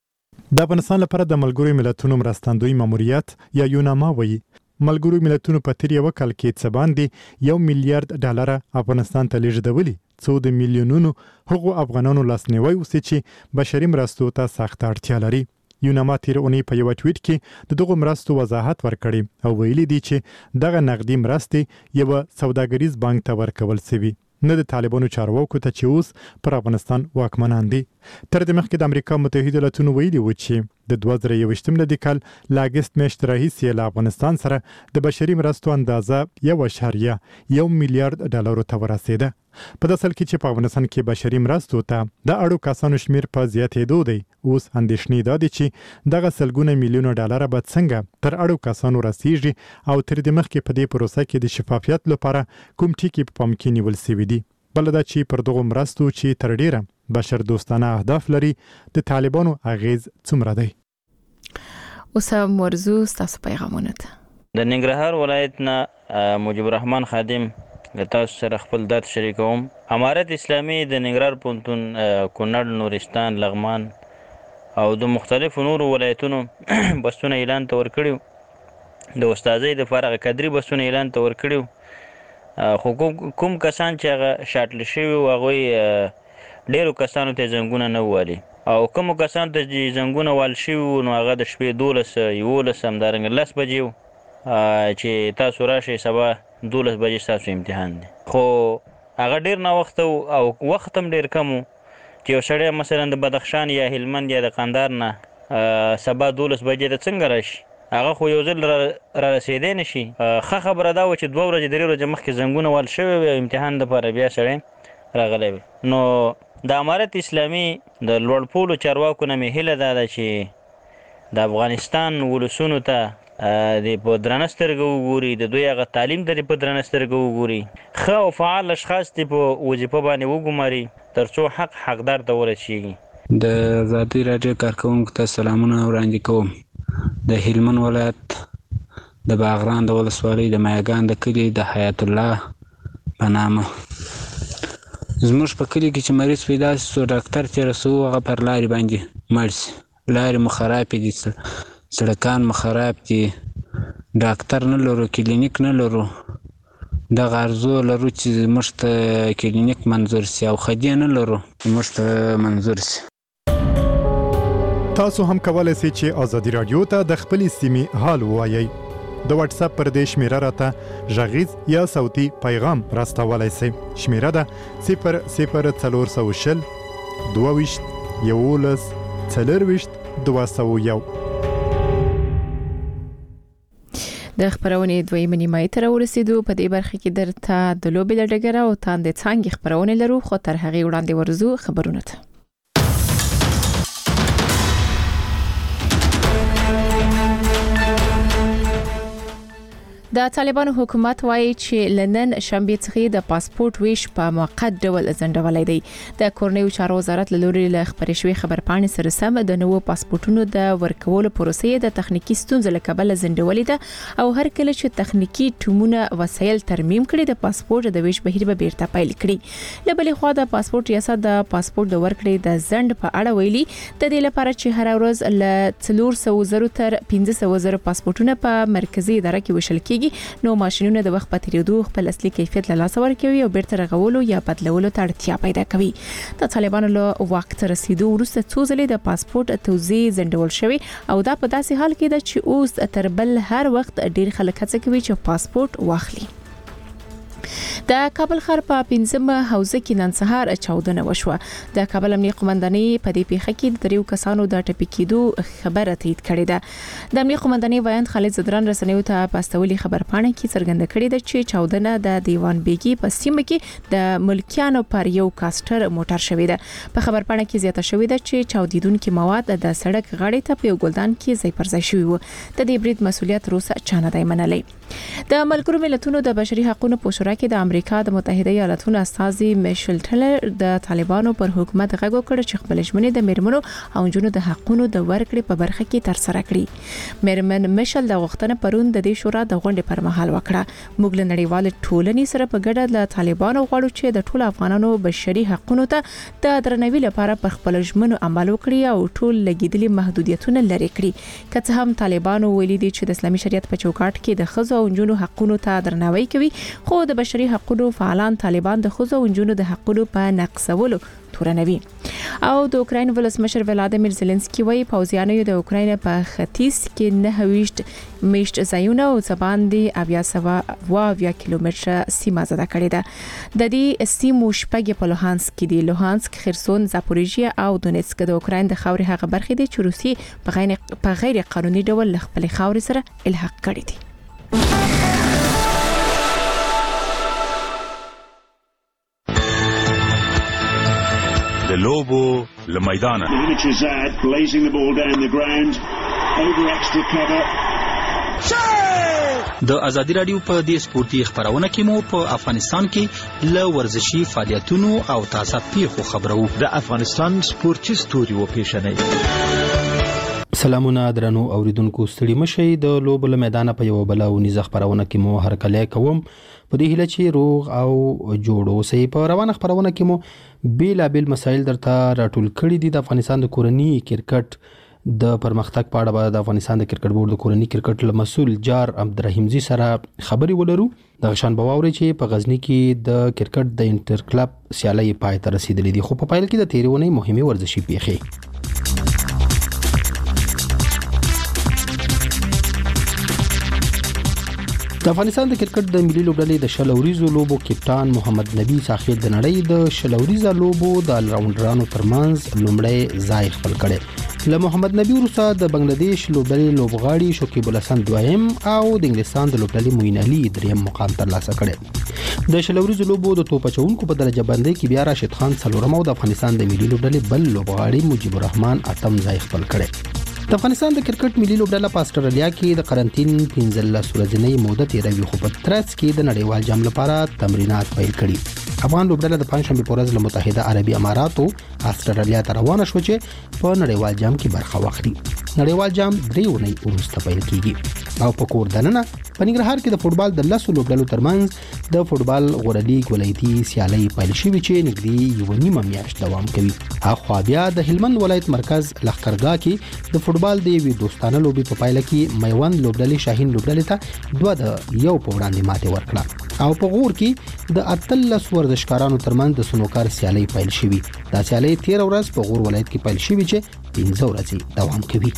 د افغانستان لپاره د ملګرو ملتونو مرستندوی ماموریت یا یوناما وایي ملګرو ملتونو په تیر یو کال کې څه باندې $1 میلیارډ افغانستان ته لیږدولي، څو د میلیونونو هغو افغانانو لاسنیوی وسي چې بشري مرستو ته سخت اړتیا لري. یوناما تیر اونۍ په یو ټویټ کې دغه مرستو وضاحت ورکړي او ویلي دي چې دغه نقدي مرستې یو سوداګریز بانک ته ورکول شوی، نه د طالبانو چارواکو ته چې اوس پر افغانستان واکمنان دي. تر دې مخکې د امریکا متحده ایالاتونو ویلي و چې د 2021 کال له اگست میاشتې راهیسې له افغانستان سره د بشري مرستو اندازه $1.1 میلیارډ ته ورسېده. په داسې حال کې چې په افغانستان کې بشري مرستو ته د اړو کسانو شمیر په زیاتېدو دی، اوس اندېښنې دا دي چې دغه سلګونه میلیونه ډالر به څنګه تر اړو کسانو رسیږي او تر دې مخکې په دې پروسه کې د شفافیت لپاره کوم ټکي په پام کې نیول شوي دي. بل دا چې پر دغه مرستو چې تر ډیره بشر دوستانه اهداف لري د طالبانو اغیز څومره دی. اوس موضوع ستاسو پیغامونه ته د ننګرهار ولایت نه مجيب الرحمن خادم تاسو سره خپل درد شریکوم. امارت اسلامي د ننګرهار پونتون کونړ نورستان لغمان او د مختلفو نورو ولایتونو بسونه اعلان ته ورکړیو، د استادۍ د فارغ کدري بسونه اعلان ته ورکړیو. خو کوم کسان چې هغه شاټل شوي و هغوی ډېرو کسانو ته زنګونه نه والي او کومو کسانو ته چې زنګونه وال شوي و نو هغه د شپې 12 همدارنګه 10 بجې و چې تاسو راشئ سبا 12 بجې ستاسو امتحان دی. خو هغه ډېر ناوخته او وخت هم ډېر کم و چې یو سړی مثلا د بدخشان یا هلمند یا د قندهار نه سبا 12 بجې ته څنګه راشي؟ هغه خو یو ځل را رسېدی نه شي. ښه خبره دا وه چې 2 ورځې 3 ورځې مخکې زنګونه وال شوی وي امتحان دپاره بیا سړی راغلی وي. نو د امارت اسلامي د لوړ پوړو چارواکو نه مې هیله دا ده چې د افغانستان ولسونو ته د په درنه سترګه وګوري، د دوی هغه تعلیم ته په درنه سترګه وګوري، ښه او فعال اشخاص دې په وظیفه باندې وګماري تر څو حقدار ته ورسیږي. د ازادي راډیو کارکوونکو ته سلامونه وړاندې کوم. د هلمند ولایت د باغران د ولسوالۍ د مایګان د کلي د حیات الله په نامه. زموږ په کلي کې چې مریض پیدا شي ډاکټر چې رسو هغه پر لارې باندې مړ شي. لارې مو خرابې دي، سړکان مو خراب دي، ډاکټر نه لرو، کلینیک نه لرو. دغه ارزو لرو چې موږ ته کلینیک منظور شي او خدي نه لرو چې موږ ته منظور شي. تاسو هم کولای شئ چې ازادي رادیو ته د خپلې سیمې حال ووایئ. د واتس اپ پر دې شمیره راته غږیز یا صوتي پیغام راستولای شئ. شمیره ده 00420 22 11 40 201. د خبرونې دویمه نیمه ته ورسېدو. په دې برخه کې درته د لوبې له ډګره او تاند څنګه خبرونه لرو، خو تر هغه وړاندې ورزو خبرونه ته. د طالبانو حکومت وایي چې لنن شنبه څخه د پاسپورت ویش په موقت ډول ځنډولای دی. د کورنیو چارو وزارت له لوري له خبرې شوې خبرپاڼې سره سم د نوو پاسپورتونو د ورکولو پروسې د تخنیکی ستونزې له کبله ځنډولې ده او هر کله چې تخنیکی ټیمونه وسایل ترمیم کړي د پاسپورت د ویش بهیر به بیرته پیل کړي. له بلې خوا د پاسپورت ریاست د پاسپورت د ورکړې د ځنډ په اړه ویلي د دې لپاره چې هر ورځ له 400,000 تر 500,000 پاسپورتونه په مرکزی اداره کې وشل کېږي. نو ماشينونه د وخت په تیریدو خپل اصلي کیفیت له لاسه ورکوي او بیرته رغولو یا بدلولو ته اړتیا پیدا کوي. د طالبانو له وخت رسیدو وروسته څو ځلې د پاسپورت توزیع ځنډول شوی او دا په داسې حال کې ده چې اوس تر بل هر وخت ډیر خلک هڅه کوي چې پاسپورت واخلي. د کابل ښار په 15مه حوزه کې نن سهار چاودنه وشوه. د کابل امنیه قومندانۍ په دې پیښه کې د دریو کسانو د ټپي کېدو خبره تایید کړې ده. د امنیه قومندانۍ وایند خالد زدران رسنیو ته په استولي خبرپاڼه کې څرګنده کړې ده چې چاودنه د دیوان بیګي په سیمه کې د ملکیانو پر یو کاستر موټر شوې ده. په خبرپاڼه کې زیاته شوې ده چې چاودیدونکو مواد د سړک غاړې ته په ګلدان کې ځای پر ځای شوی و. د دې برید مسولیت روسه چانه دی منلې. د ملګرو ملتونو د بشري حقوقو په شورا کې د امریکا د متحده ایالاتونو استازي میشل ټلر د طالبانو پر حکومت غږ وکړ چې خپل ژمنې د میرمنو او جنونو د حقوقو د ورکړې په برخه کې تر سره کړي. میرمن میشل د غوښتنې پرون د دې شورا د غونډې پر مهال وکړه. موږ له نړیوال ټولنې سره په ګډه د طالبانو غواړو چې د ټولو افغانانو بشري حقوقو ته د درناوي لپاره پر خپل ژمنو عمل وکړي او ټول لګیدلي محدودیتونه لرې کړي. که څه هم طالبانو ویلي دي چې د اسلامي شریعت په چوکاټ کې د خزو او جنونو حقوقو ته درناوی کوي، خو د بشري حقوقو فعالان طالبان د خزو او جنونو د حقوقو په نقضولو تورنوي. او د اوکراین ولسمشر ولادیمیر زيلنسکي وايي پوځیانو د اوکراین په ختیځ کې 9 میشت ځایونه او څباندې 20 کیلومتره سیمه زده کړې ده. د دې سیمو شپږ په لوهانسک کې دي. لوهانسک، خرسون، زاپوریژیا او دونیتسک د اوکراین د خاورې هغه برخې دي چې روسي په غیر قانوني ډول خپل خاورې سره الحاق کړي دي. د لوبو لمیدانه د ازادي رادیو په دې سپورتي خبرونه کې مو په افغانستان کې ل ورزشي فعالیتونو او تازه پیښو خبرو. د افغانستان سپورتي ستوري و پیښنې. سلامونه درنو اوریدونکو، ستړي مشئ. د لوبو لمیدانه په یو بل او نيزه خبرونه کې مو هرکلی کوم په دې هیله چې روغ او جوړ اوسئ. په روانه خبرونه کې مو بیلابیل مسایل درته راټول کړي دي. د افغانستان د کورني کرکټ د پرمختګ په اړه د افغانستان د کرکټ بورډ د کورني کرکټ مسؤل جار عبدالرحیمزي سره خبري ولرو. د غشان بواوري چې په غزنی کې د کرکټ د انټر کلب سیالي پای ته رسیدلې دي، خو په پایل کې د تیرونې مهمه ورزشي پیښې. د افغانستان د کرکټ د ملي لوبډلې د شلوريزو لوبو کپټان محمد نبی ساحل د نړۍ د شلوريزو لوبو د الراوندرانو ترمنځ لومړی ځای خپل کړي. له محمد نبی وروسته د بنگلاديش لوبډلې لوبغاړي شکیب الحسن دویم او د انګلستان د لوبډلې موین علي دریم مقام ترلاسه کړي. د شلوريزو لوبو د توپچونکو په درجه بندۍ کې بیا راشد خان څلورم او د افغانستان د ملي لوبډلې بل لوبغاړي مجيب الرحمن اتم ځای خپل کړي. د افغانستان د کرکټ ملي لوبډله په استرالیا کې د قرنټین 15 ورځې موده تیروي خو په ترڅ کې د نړیوال جام لپاره تمرینات پیل کړي. افغان لوبډله د پنځشنبه په ورځ له متحده عربي اماراتو استرالیا ته روانه شو چې په نړیوال جام کې برخه واخلي. نړیوال جام 3 اونۍ وروسته پیل کیږي او په کور دننه په ننګرهار کې د فوټبال د 10 لوبډلو ترمنځ د فوټبال غوړلیګ ولایتي سیالي پیل شوې چې نږدې یو نیمه میاشت دوام کوي. اخو بیا د هلمند ولایت مرکز لخرګاه کې د فوټبال د یوې دوستانه لوبي په پایله کې میوند لوبډلې شاهین لوبډلې ته 2-1 په وړاندې ماته ورکړه او په غور کې د 13 ورزشکارانو ترمنځ د سنوکار سیالي پیل شوې. دا سیالي 13 ورځې په غور ولایت کې پیل شوې چې 15 ورځې دوام کوي.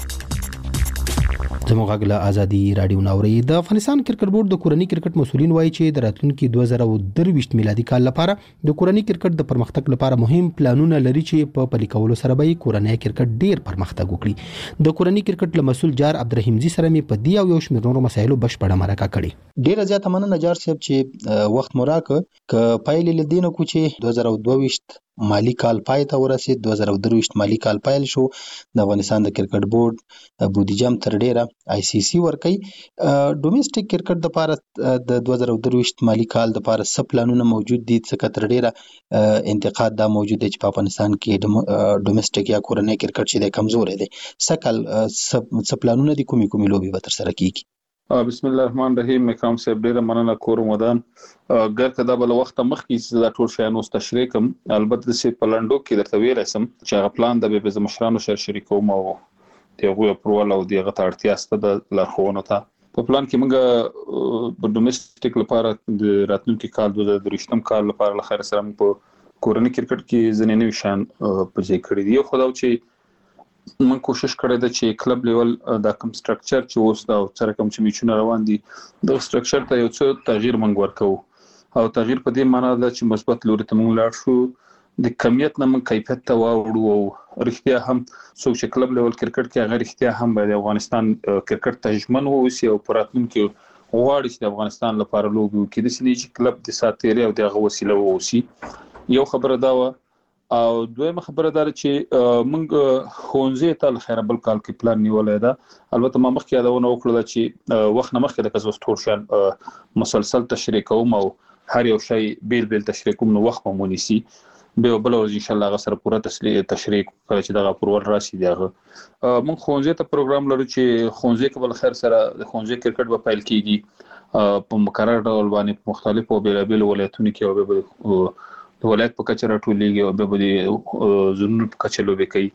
زموږ غږ ازادي رادیو ناوري. د افغانستان کرکټ بورډ د کورنۍ کرکټ مسولین وایي چې د راتلونکي 2023 میلادي کال لپاره د کورنۍ کرکټ د پرمختګ لپاره مهم پلانونه لري چې په پلي کولو سره به کورنۍ کرکټ ډیر پرمختګ وکړي. د کورنۍ کرکټ له مسول جار عبدالرحیمزي سره می په دی او یو شمېر نورو مسایلو بشپړه مرکه کړې. ډیر زیات مننه جار صاحب چې وخت مراکه ک پایلې لدینه کو چې 2022 مالی کال پای ته ورسید. 2023 مالی کال پایل شو. د افغانستان د کرکټ بورډ بودیجه تر ډیره آی سی سی ورکي. ډومېسټک کرکټ د لپاره د 2023 مالی کال د لپاره څه پلانونه موجود دي؟ څه تر ډیره انتقاد دا موجود دی چې په افغانستان کې ډومېسټک یا کورنۍ کرکټ چې د کمزوري دی. څه پلانونه دي؟ کومي لوبي به تر سره کیږي؟ بسم الله الرحمن الرحیم. اکرام صاحب ډیره مننه کور مودان ګر کدا بل وخت مخکې دا ټول شیانو تشریح کوم. البته چې پلانډو کې درته ویل سم چې هغه پلان د به مشرانو سره شریکوم او دغه اپروال او دغه اړتیا ست د لارښوونو ته په پلان کې موږ په ډومېسټک لپاره د راتلونکي کال 2023 کال لپاره لخر سره په کورنۍ کرکټ کې ځنې نوي شان په ځای کړی دی. خو دا چې من کوشش کړی دا چې کلب لیول دا کوم سټرکچر چې اوس دا سره کوم چې میچونه روان دي د سټرکچر ته یو څه تغییر منګ ورکو او تغییر په دې معنی دا چې مثبت لوري ته موږ لاړ شو د کمیت نه موږ کیفیت ته واوړو او رښتیا هم څوک چې کلب لیول کرکټ کې هغه رښتیا هم د افغانستان کرکټ ته ژمن ووسی او پراتونکو غواړي چې د افغانستان لپاره لوبي وکړي د سنې چې کلب د ساتيري او دغه وسیله ووسی. یو خبره دا و او دویمه خبره دا چې موږ خونځې ته خیر بل کال کې پلان نیولای دا. البته ما مخکې یادونه وکړه چې وخت نه مخکې د کزوس تورشن مسلسل تشریح کوم او هر یو شی بیل تشریح کوم نو وخت مونیسي به بل ورځ ان شاء الله غسر پوره تشریح کړي چې دغه پرور راشي دغه موږ خونځې ته پروګرام لرو چې خونځې کې بل خیر سره د خونځې کرکټ په پیل کیږي په مقرر ډول باندې مختلفو بیلابل ولایتونو کې او به د ولایت په کچره ټولېږي او به د زونونو په کچه لوبې کوي.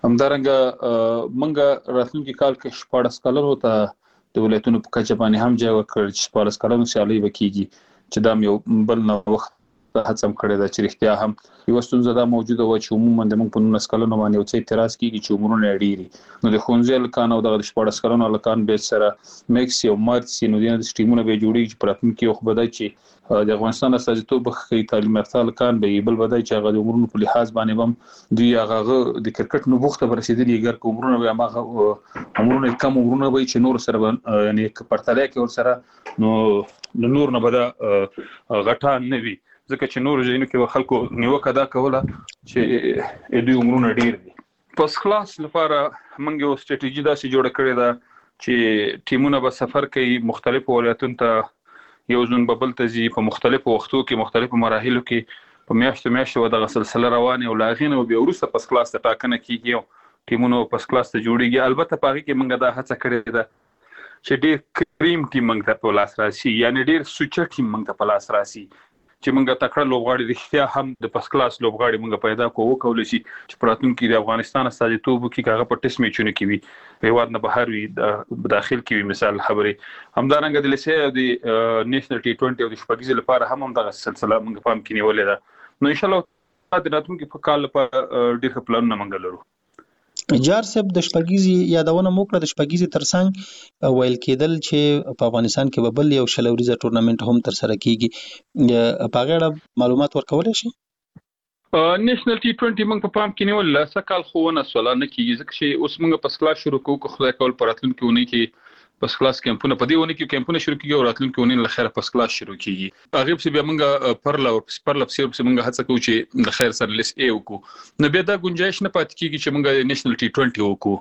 همدارنګه موږ راتلونکي کال کې 14 کلونو ته د ولایتونو په کچه باندې هم ځای ورکړ چې 14 کلونو سیالي وکړي چې دا یو بل نو وخت هڅه کړې ده چې رښتیا هم یو ستونزه دا موجوده و چې عموما د موږ په 19 کلونو باندې یو څه اعتراض کیږي چې عمرونه ډیری نو د خونځې لکان او د 14 کلونو لکان به سره میکس یو مارچ نو د ټیمونو به جوړیږي چې پراتونکو خو بدای چې د افغانستان استازیتوب بخښي تعلیم یافته لکان به بل بدای چې هغه د عمرونو په لحاظ باندې هم دوی هغه د کرکټ نو بوخته برسېدلي ګر کومرونه به هغه عمرونه کم عمرونه به چې نور سره یعنی پرتاله کې ور سره نو نور نه بده غټه نه وي ځکه چې نور ځینو کې خلکو نیوکه دا کوله چې دوی عمرونه ډیر دي. پس خلاص لپاره موږ یو ستراتیژي داسې جوړه کړې ده چې ټیمونه به سفر کوي مختلفو ولایتونو ته یو ځون ببل ته زی په مختلفو وختو کې مختلفو مراحلو کې په میاشتو د سلسله روانه او لاغینه او بیا ورسته پس کلاس ته ټاکنه کیږي ټیمونو پس کلاس ته جوړیږي. البته په هغه کې موږ دا هڅه کړې ده چې ډیر کریم ټیم موږ ته په لاس راشي یعنی ډیر سوچ ټیم موږ ته په لاس راشي چې موږ تکړه لوبغاړي رښتیا هم د پس کلاس لوبغاړي موږ پیدا کوو چې چې پراتونکو د افغانستان استازیتوب کې هغه په ټیسټ میچونه کې وي هیواد نه بهر وي داخل کې وي. مثال خبره همدارنګه د لسه د نېشنل ټي 20 او د شپږیز لپاره هم دغه سلسله موږ پام کې نیولې ده. نو ان شاء الله د راتلونکي په کال لپاره ډیر پلانونه موږ لرو. جار صاحب د شپږیزي یادونه موکړه د شپږیزي ترڅنګ ویل کېدل چې په افغانستان کې به بل یو شلوريزه ټورنمنت هم تر سره کیږي په غاړه معلومات ورکول شي. نېشنل ټي 20 موږ په پام کې نیول سکهال خوونه سوال نه کیږي ځکه چې اوس موږ پس کلاس شروع کوو خدای کول پراتلونکو ونی کې پس کلاس کیمپونه په دې ونی کې کیمپونه شروع کیږي او راتلونکو ونی له خیره پس کلاس شروع کیږي. هغه په بیا موږ پر لپسیر په موږ هڅه کوو چې د خیر سره لیس ای وکړو نو بیا دا گنجائش نه پات کیږي چې موږ نېشنل ټي 20 وکړو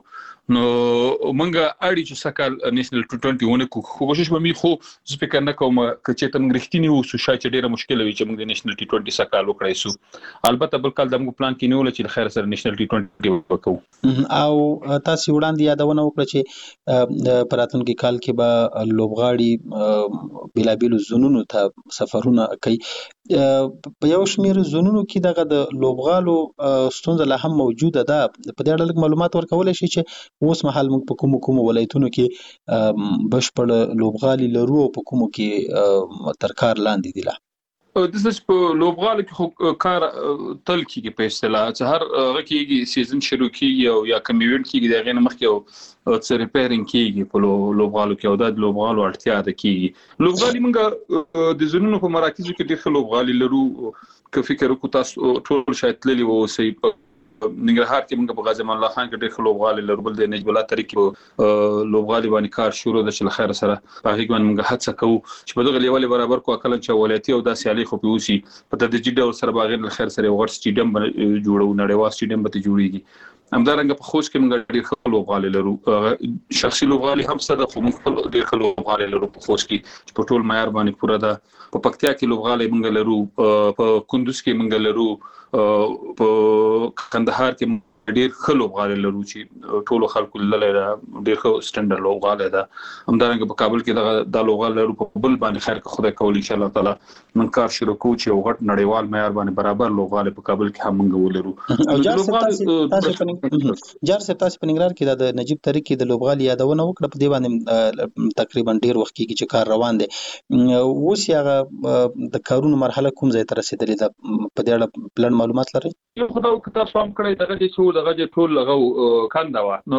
نو مونږه اړي چې سکهال نېشنل ټي20 ونه خو کوشش به مې خو زه فکر نه کوم چې تم غریښتینی وو سو شاید ډیره مشکل وي چې موږ د نېشنل ټي20 سکهال وکړای سو البته بل کال د موږ پلان کې نیول چې خیر سره نېشنل ټي20 وکړو او تاسو وړاندې یادونه وکړه چې پراتونکو کال کې به لوبغاړي بلابل زونونو ته سفرونه کوي په یو شمېر زونونو کې دغه د لوبغالو ستونزه لا هم موجوده ده په دې اړه معلومات ورکول شي چې اوس مهال موږ په کوم ولایتونو کې بشپړ لوبغالي لرو او په کوم کې تر کار لاندې دي لا د څه په لوبغالو کې کار تل کېږي په اصطلاح چې هر هغه کېږي سیزن شروع کېږي او یا کوم ایونت کېږي دغه نه مخکې او څه ریپیرینګ کېږي په لوبغالو کې او د لوبغالو اړتیا ده کېږي لوبغالي موږ د زونونو په مراکزو کې ډېر لوبغالي لرو که فکر وکړو تاسو ټول شاید تللی وو سي ننګرهار کې موږ په غازی امان الله خان کې ډېر لوبغالي لرو بل د نجیب الله طریق لوبغالي باندې کار شروع د شل خیر سره په هغه باندې موږ هڅه کوو چې په دغه لیول برابر کو اکل چې ولایتي او د سیالي خو پیوسی په تدریجي ډول سره باغ خیر سره ورټ سټیډیم جوړو نړیوال سټیډیم به جوړیږي همدارنګه په خوست کې موږ ډېر لوبغالي لرو شخصي لوبغالي هم سره خو موږ ډېر لوبغالي لرو په خوست کې په ټول معیار باندې پوره ده په پکتیا کې لوبغالي موږ لرو په کندوز کې موږ لرو په کندهار کې ډېر لوبغالي لرو چې ټول خلکو لاره ډېر سټانډرډ لوبغالي ده همدارنګه په کابل کې د لوبغالي لرو په بل باندې خیر که خدای کول ان شاء الله تعالی من کار شروع کوو چې وغټ نړیوال معیار باندې برابر لوبغالي په کابل کې هم موږ ولرو او جار تاسو په ننګرهار کې د نجیب طریق د لوبغالي یادونه وکړه په دی باندې تقریبا ډېر وخت کې چې کار روان دي اوس هغه د کارونو مرحله کوم ځای ته رسیدلې ده په دې اړه پلان معلومات لرئ یو خدای کتاب سم کړی دغه چې دغه ټول لغه کنده و نو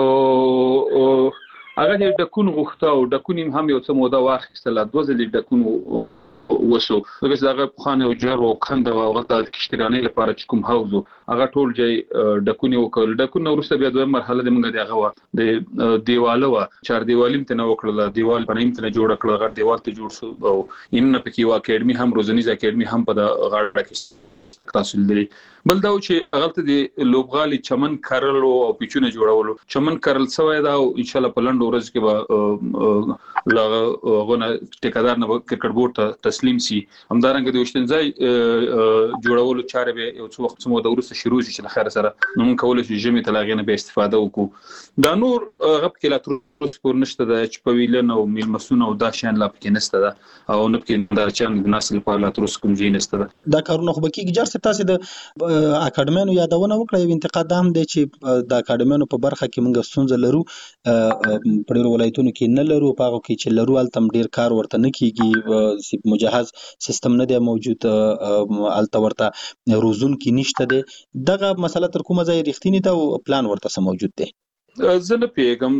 هغه د کون غوښته او د کون هم یو څه موده واخیستله دوه ځلې د کون وسو دغه خانه او جر او کنده او هغه د کشتیرانې لپاره چې کوم حوض هغه ټول ځای د کون وکړل د کون وروسته بیا دوه مرحله د موږ دغه د دیواله و چار دیوالیم ته نو وکړل دیوال په نیم ته جوړ کړل غړ دیوال ته جوړ شو او ان په کې واکډمي هم روزنیز اکیډمي هم په غاړه کې تحصیل دي بل دا چې هغه د لوبغالي چمن کارل او پیچونه جوړولو چمن کارل سوی دا او ان شاء الله په لند ورځ کې به لغونه ټیکادار نه کرکټ بورډ ته تسلیم سي همدارنګه د وشتنځای جوړولو چارې به یو څو وخت مو د ورسته شروع شي چې خیر سره نو موږ کولای شو جمعي تلاغینه به استفاده وکړو دا نور غب کې لا تر سپور نشته د چ پویلن او میلمسونه او دا شان لا پکې نشته دا او نه پکې دا چان د نسل په لا تر کوم ځای نشته دا کارونه خو بکیږي جار تاسو د اکاډمیانو یادونه وکړه یو انتقاد هم دی چې د اکاډمیانو په برخه کې موږ ستونزه لرو په ډیرو ولایتونو کې نه لرو په هغه کې چې لرو التم ډیر کار ورته نه کیږي مجهز سیستم نه دی موجود الته ورته روزون کې نشته دی دغه مسله تر کومه ځای رښتینی ته او پلان ورته سم موجود دی زه نه پیګم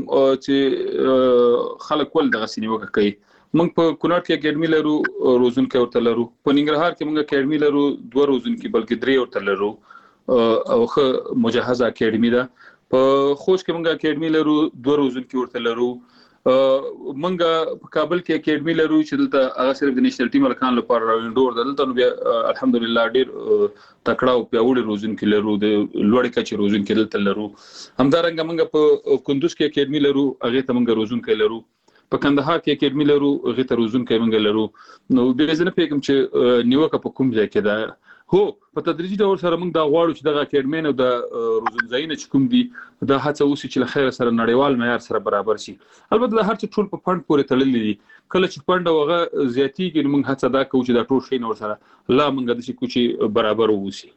چې خلک ول دغه سینیوکه کوي موږ په کونړ کې اکیډمي لرو روزون کې ورته لرو په ننګرهار کې موږ اکیډمي لرو 2 روزون کې بلکې 3 ورته لرو او خو مجهزه اکیډمي ده په خوست کې موږ اکیډمي لرو 2 روزون کې ورته لرو موږ په کابل کې اکیډمي لرو چې دلته هغه صرف د نېشنل ټیم لکان لپاره راوندور دلته نو بیا الحمدلله ډیر تکړه او پیاوړي روزون کې لرو د لوړ کچې روزون کې دلته لرو همدارنګه موږ په کندوز کې اکیډمي لرو هغه ته موږ روزون کې لرو په کندهار کې اکیډمي لرو هغه ته روزون کې موږ لرو نو به زه نه پیګم چې نیوکه په کوم ځای کې ده هو په تدریجي ډول سره موږ دا غواړو چې دغه اکیډمي نو د روزون ځایونه چې کوم دي دا هڅه وسی چې لخر سره نړیوال معیار سره برابر شي البته د هر څه ټول په فند پورې تړلې دي کله چې فند وغه زیاتیږي موږ هڅه دا کوو چې دا ټول شي نور سره لا موږ د شي کوچي برابر ووسی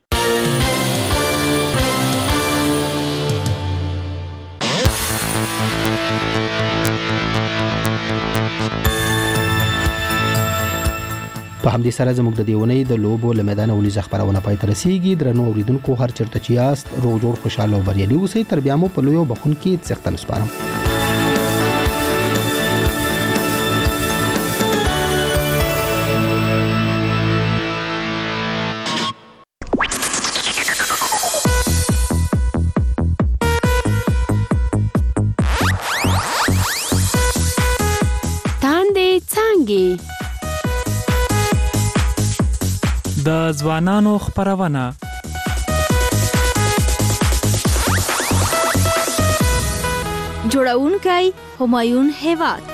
په همدې سره زموږ د دیونې د لوبو له میدان ولې خبرونه پای ته رسیدي درنو اوریدونکو هر چرته چې یاست روغ جوړ خوشاله او بریالي اوسئ تر بیا مو په لویو بخون کې څختن سپارم د ځوانانو خبرونه جوړونکی همایون هیواد.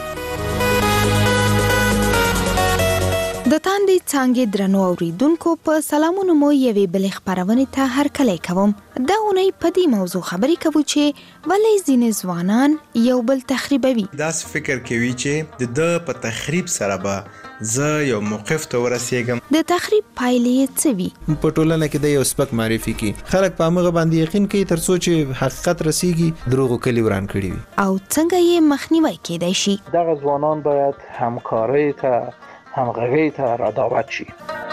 د تاندې څانګې درنو اوریدونکو په سلامونو مو یوې بلې خپرونې ته هرکلی کوم. دا اونۍ په دې موضوع خبرې کوو چې ولې ځینې ځوانان یو بل تخریبوي. داسې فکر کوي چې د په تخریب سره به زه یو موقف ته ورسېږم. د تخریب پایلې څه وي؟ په ټولنه کې د یو سپک معرفي کې خلک په هغه باندې یقین کوي تر څو چې حقیقت رسیږي دروغ کلی وران کړي وي. او څنګه یې مخنیوی کېدای شي؟ دغه ځوانان باید همکارۍ ته همغږۍ ته را دعوت شي.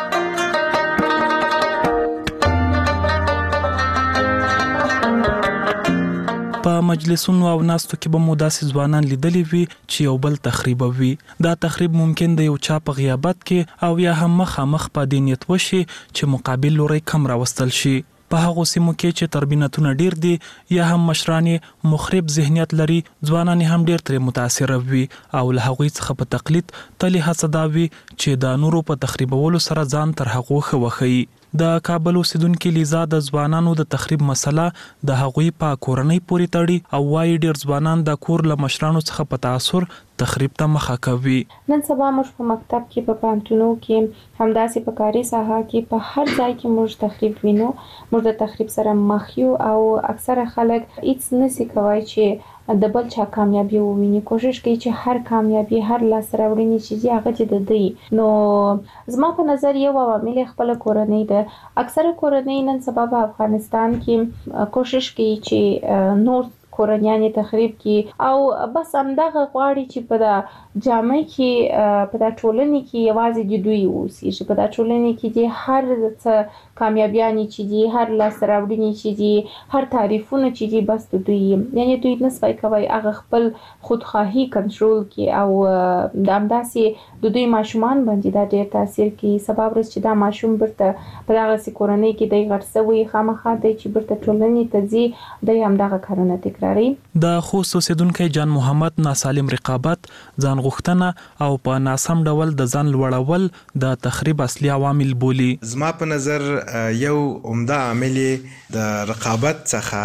په مجلسونو او ناستو کې به مو داسې ځوانان لیدلی وي چې یو بل تخریبوي. دا تخریب ممکن د یو چا په غیابت کې او یا هم مخامخ په دې نیت وشي چې مقابل لوري کم راوستل شي. په هغو سیمو کې چې تربینتونه ډیر دي یا هم مشرانې مخرب ذهنیت لري، ځوانان هم ډیر ترې متاثر وي او له هغوی څخه په تقلید تلې هڅه دا وي چې د نورو په تخریبولو سره ځان تر هغو ښه وښیي. د کابل اوسیدونکو لیزا د ځوانانو د تخریب مسله د هغوی په کورنۍ پورې تړي او وايي ډیر ځوانان د کور له مشرانو څخه په تاثر تخریب ته مخه کوي. نن سبا موږ په مکتب کې په پانتونو کې همداسې په کاري ساحه کې په هر ځای کې موږ تخریب وینو. موږ د تخریب سره مخ یو او اکثره خلک هیڅ نشي کوي چې د بل چا کامیابی وویني. کوشش کوي چې هر کامیابی هر لاس راوړنی چې هغه چې د دی. نو زما په نظر یو عوامل خپل کورنۍ ده. اکثره کورنۍ نن سبا په افغانستان کې کوشش کوي چې نور کورنیان تخریب کی او بس همدغه غواړي چې په د جامع کې په د ټولنې کې یوازې د دوی اوسي، چې په د ټولنې کې د هر څه کامیابیانی چې دي، هر لاس راوړنی چې دي، هر تعریفونه چې دي بس د دوی، یعنی دوی نسوي کوي هغه خپل خودخواهی کنټرول کی او د همداسې د دوی ماشومان باندې دا ډېر تاثیر کوي. سبب ورځ چې دا ماشوم برته په دغه کورنۍ کې د غړسوي خامخا دی چې برته ټولنې ته ځي د همدغه کارونه تکراري. د خوست اوسیدونکو جان محمد ناسالم رقابت، ځان غوښتنه او په ناسم ډول د ځان لوړول د تخریب اصلي عوامل بولي. زما په نظر یو عمده عامل د رقابت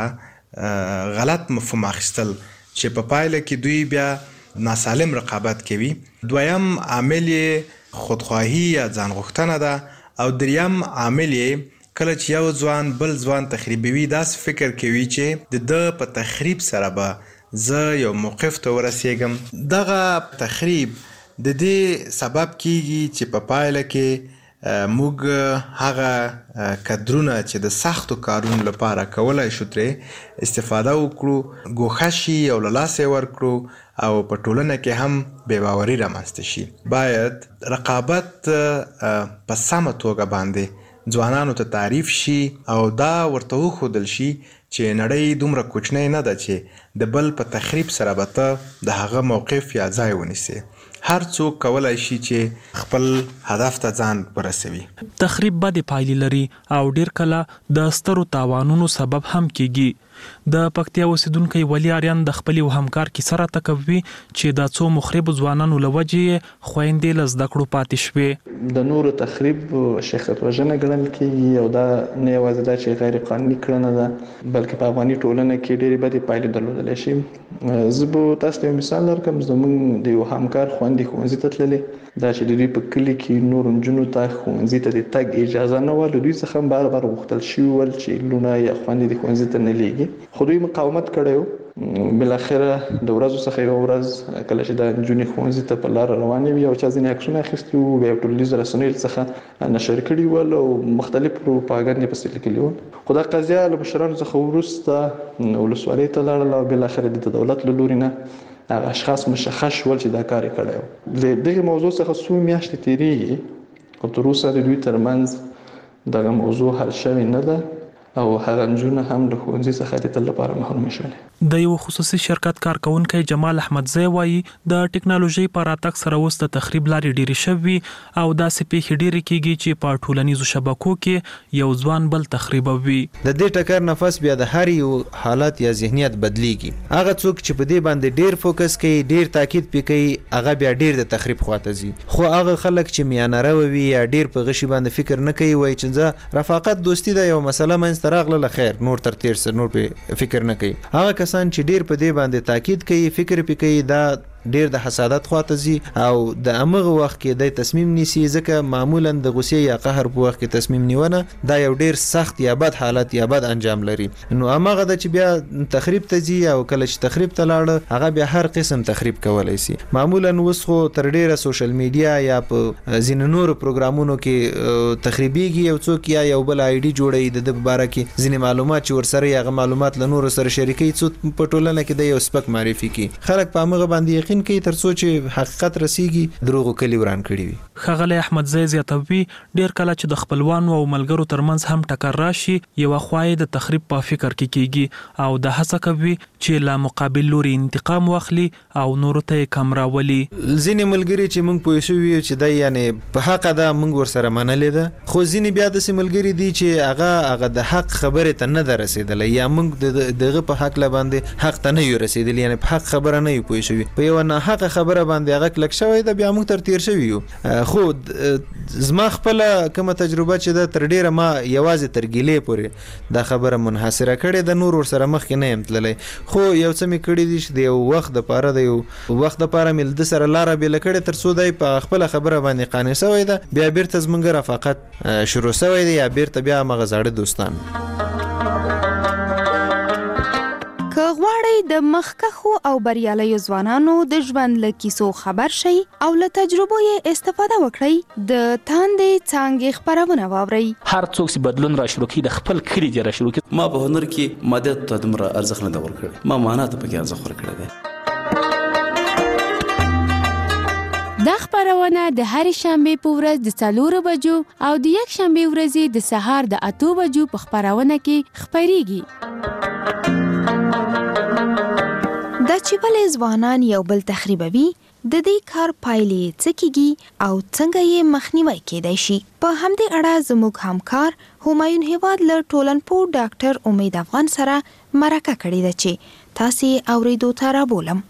څخه غلط مفهوم اخیستل چې په پایله کې دوی بیا ناسالم رقابت کوي. دویم عامل خودخواهی یا ځان غوښتنه ده او دریم عامل کله چې یو ځوان بل ځوان تخریبوي داسې فکر کوي چې د په تخریب سره به زه یو موقف ته ورسېږم. دغه تخریب د دې سبب کیږي چې په پایله کې موږ هغه کدرونه چې د سختو کارونو لپاره کولای شو ترې استفاده وکړو ګوښه شي او له لاسه ورکړو او په ټولنه کې هم بې باوري رامنځته شي. باید رقابت په سمه توګه باندې ځوانانو ته تعریف شي او دا ورته وښودل شي چې نړۍ دومره کوچنۍ نه ده چې د بل په تخریب سره به ته د هغه موقف یا ځای ونیسي. هر څوک کولای شي چې خپل هدف ته ځان ورسوي. تخریب بدې پایلې لري او ډیر کله د سترو تاوانونو سبب هم کیږي. د پکتیا اوسیدونکو ولی اریان د خپل یو همکار کیسه راته کوي چې د څو مخرب ځوانانو لوجې خويندې لز د کړو پاتې شوې. د نورو تخریب شخصیت وژنه ګڼل کیږي او دا نه یوازې دا چې غیر قانوني کړنه ده بلکې په افغاني ټولنه کې ډېرې بدې پایلې درلودلی شي. زه به تاسو ته مثال درکړم. زموږ د یو همکار خویندې ښوونځي ته تللې، دا چې د دوی په کلي کې نور نجونو ته ښوونځي ته د تګ اجازه نه وه. له دوی څخه هم بار بار غوښتل شوي ول چې لونه یا خویندې د ښوونځي ته نه لیږي، خو دوی مقاومت کړی و. بالاخره د ورځو څخه یوه ورځ کله چې د نجونې ښوونځي ته په لاره روانې وي او چا ځینې عکسونه اخیستي وو، بیا ټولنیزو رسنیو څخه نشر کړي ول او مختلف پروپاګند یې پسې لیکلي ول. خو دا قضیه له مشرانو څخه وروسته ولسوالۍ ته لاړله او بالاخره د دولت له لوري نه هغه اشخاص مشخص شول چې دا کار یې کړی و. د دغې موضوع څخه څو میاشتې تېرېږي خو تر اوسه د دوی ترمنځ دغه موضوع حل شوې نه ده او هغه نجونه هم د ښوونځي څخه د تل لپاره محرومې شولې. د یو خصوصي شرکت کارکونکي جمال احمدزی وایي د ټکنالوژي په راتګ سره اوس د تخریب لارې ډېرې شوي او داسې پیښې ډېرې کیږي چې په ټولنیزو شبکو کې یو ځوان بل تخریبوي. د دې ټکر نفس بیا د هر یو حالت یا ذهنیت بدلیږي. هغه څوک چې په دې باندې ډېر فوکس کوي، ډېر تاکید پې کوي، هغه بیا ډېر د تخریب خواته ځي. خو هغه خلک چې میانه روي یا ډېر په غشي باندې فکر نه کوي، وایي چې زه رفاقت دوستي ده یو مسله منځ ته راغله خیر نور تر تیر سره نور په فکر نه کوي. هغه کسان چې ډیر په دې باندې تاکید کوي فکر پې کوي دا ډیر د حسادت خواته ځي او د امغه وخت کې د تصمیم نیسي ځکه معمولا د غصې یا قهر په وخت کې تصمیم نیونه دا یو ډیر سخت یا بد حالت یا بد انجام لري. نو امغه د چې بیا تخریب ته ځي او کله چې تخریب ته لاړ هغه بیا هر قسم تخریب کولای شي. معمولا اوس خو تر ډیره سوشل میډیا یا په ځینې نورو پروګرامونو کې تخریبيږي یو څوک یا یو بل آی ډي جوړي د باره کې ځینې معلومات چې ورسره هغه معلومات له نورو سره شریکي څو په ټولنه کې د یو سپک معرفي کی خلک په امغه باندې یقین کوي تر څو چې حقیقت رسیږي دروغ کلی وران کړی وي. خغلی احمد زئی زیاتوي ډیر کله چې د خپلوانو او ملګرو ترمنځ هم ټکر راشي یو خوای د تخریب په فکر کې کیږي او د هڅه کوي چې لا مقابل لوري انتقام واخلي او نور ته کم راولي. ځینې ملګری چې موږ پوه شو چې دا یعنی په حق ده موږ ورسره منلې ده خو ځینې بیا د ملګری دي چې هغه د حق خبره ته نه رسیدلې یا موږ دغه په حق لا باندې حق ته نه یو رسیدلې یعنی په حق خبره نه پوه شو په یو نه حق خبره باندې هغه کلک شوی دا بیا موږ تر تیر شوی یو. خو زما خپل کومه تجربه چې دا تر ډیره ما یوازې تر ګیلې پورې دا خبره منحصره کړې د نور ورسره مخ کې نه يم تللی خو یو څه مې کړی دي چې د یو وخت لپاره د یو وخت لپاره مل د سره لاره بیل کړې تر څو دای په خپل خبره باندې قانع شوی دا بیا بیرته زمونږ رفاقت شروع شوی دی یا بیرته بیا مغزاړه دوستان. که غواړئ د مخکښو او بریالیو ځوانانو د ژوند له کیسو خبر شئ او له تجربو یې استفاده وکړئ د تاندې څانګې خپرونه واورئ. هر څوک چې بدلون را شروع کړي د خپل کلي دې را شروع کړي. ما په هنر کې مادیات ته دومره ارزښت نه دی ورکړی ما معنا ته پکې ارزښت ورکړی دی. دا خبرونه د هرې شنبې په ورځ د 4 بجو او د یک شنبې ورځې د سهار د 8 بجو په خبرونه کې خبريږي. دا چې ولې ځوانان یو بل تخریبوي د دې کار پایلې څه کیږي او څنګه یې مخنیوي کېدای شي. په همدې اړه زموږ همکار همایون هیواد له ټولنپوه ډاکټر امید افغان سره مرکه کړې ده چې تاسې اوریدو ته رابولم.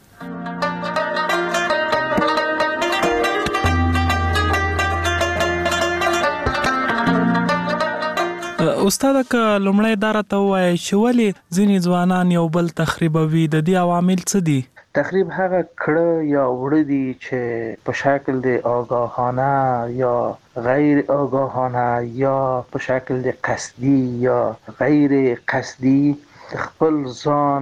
استاد که لومړی دا راته ووایي چې ولې ځینې ځوانان یو بل تخریبوي د دې عوامل څه دي؟ تخریب هغه کړه یا وړه دي چې په شکل د آگاهانه یا غیر آگاهانه یا په شکل د قصدي یا غیر قصدي خپل ځان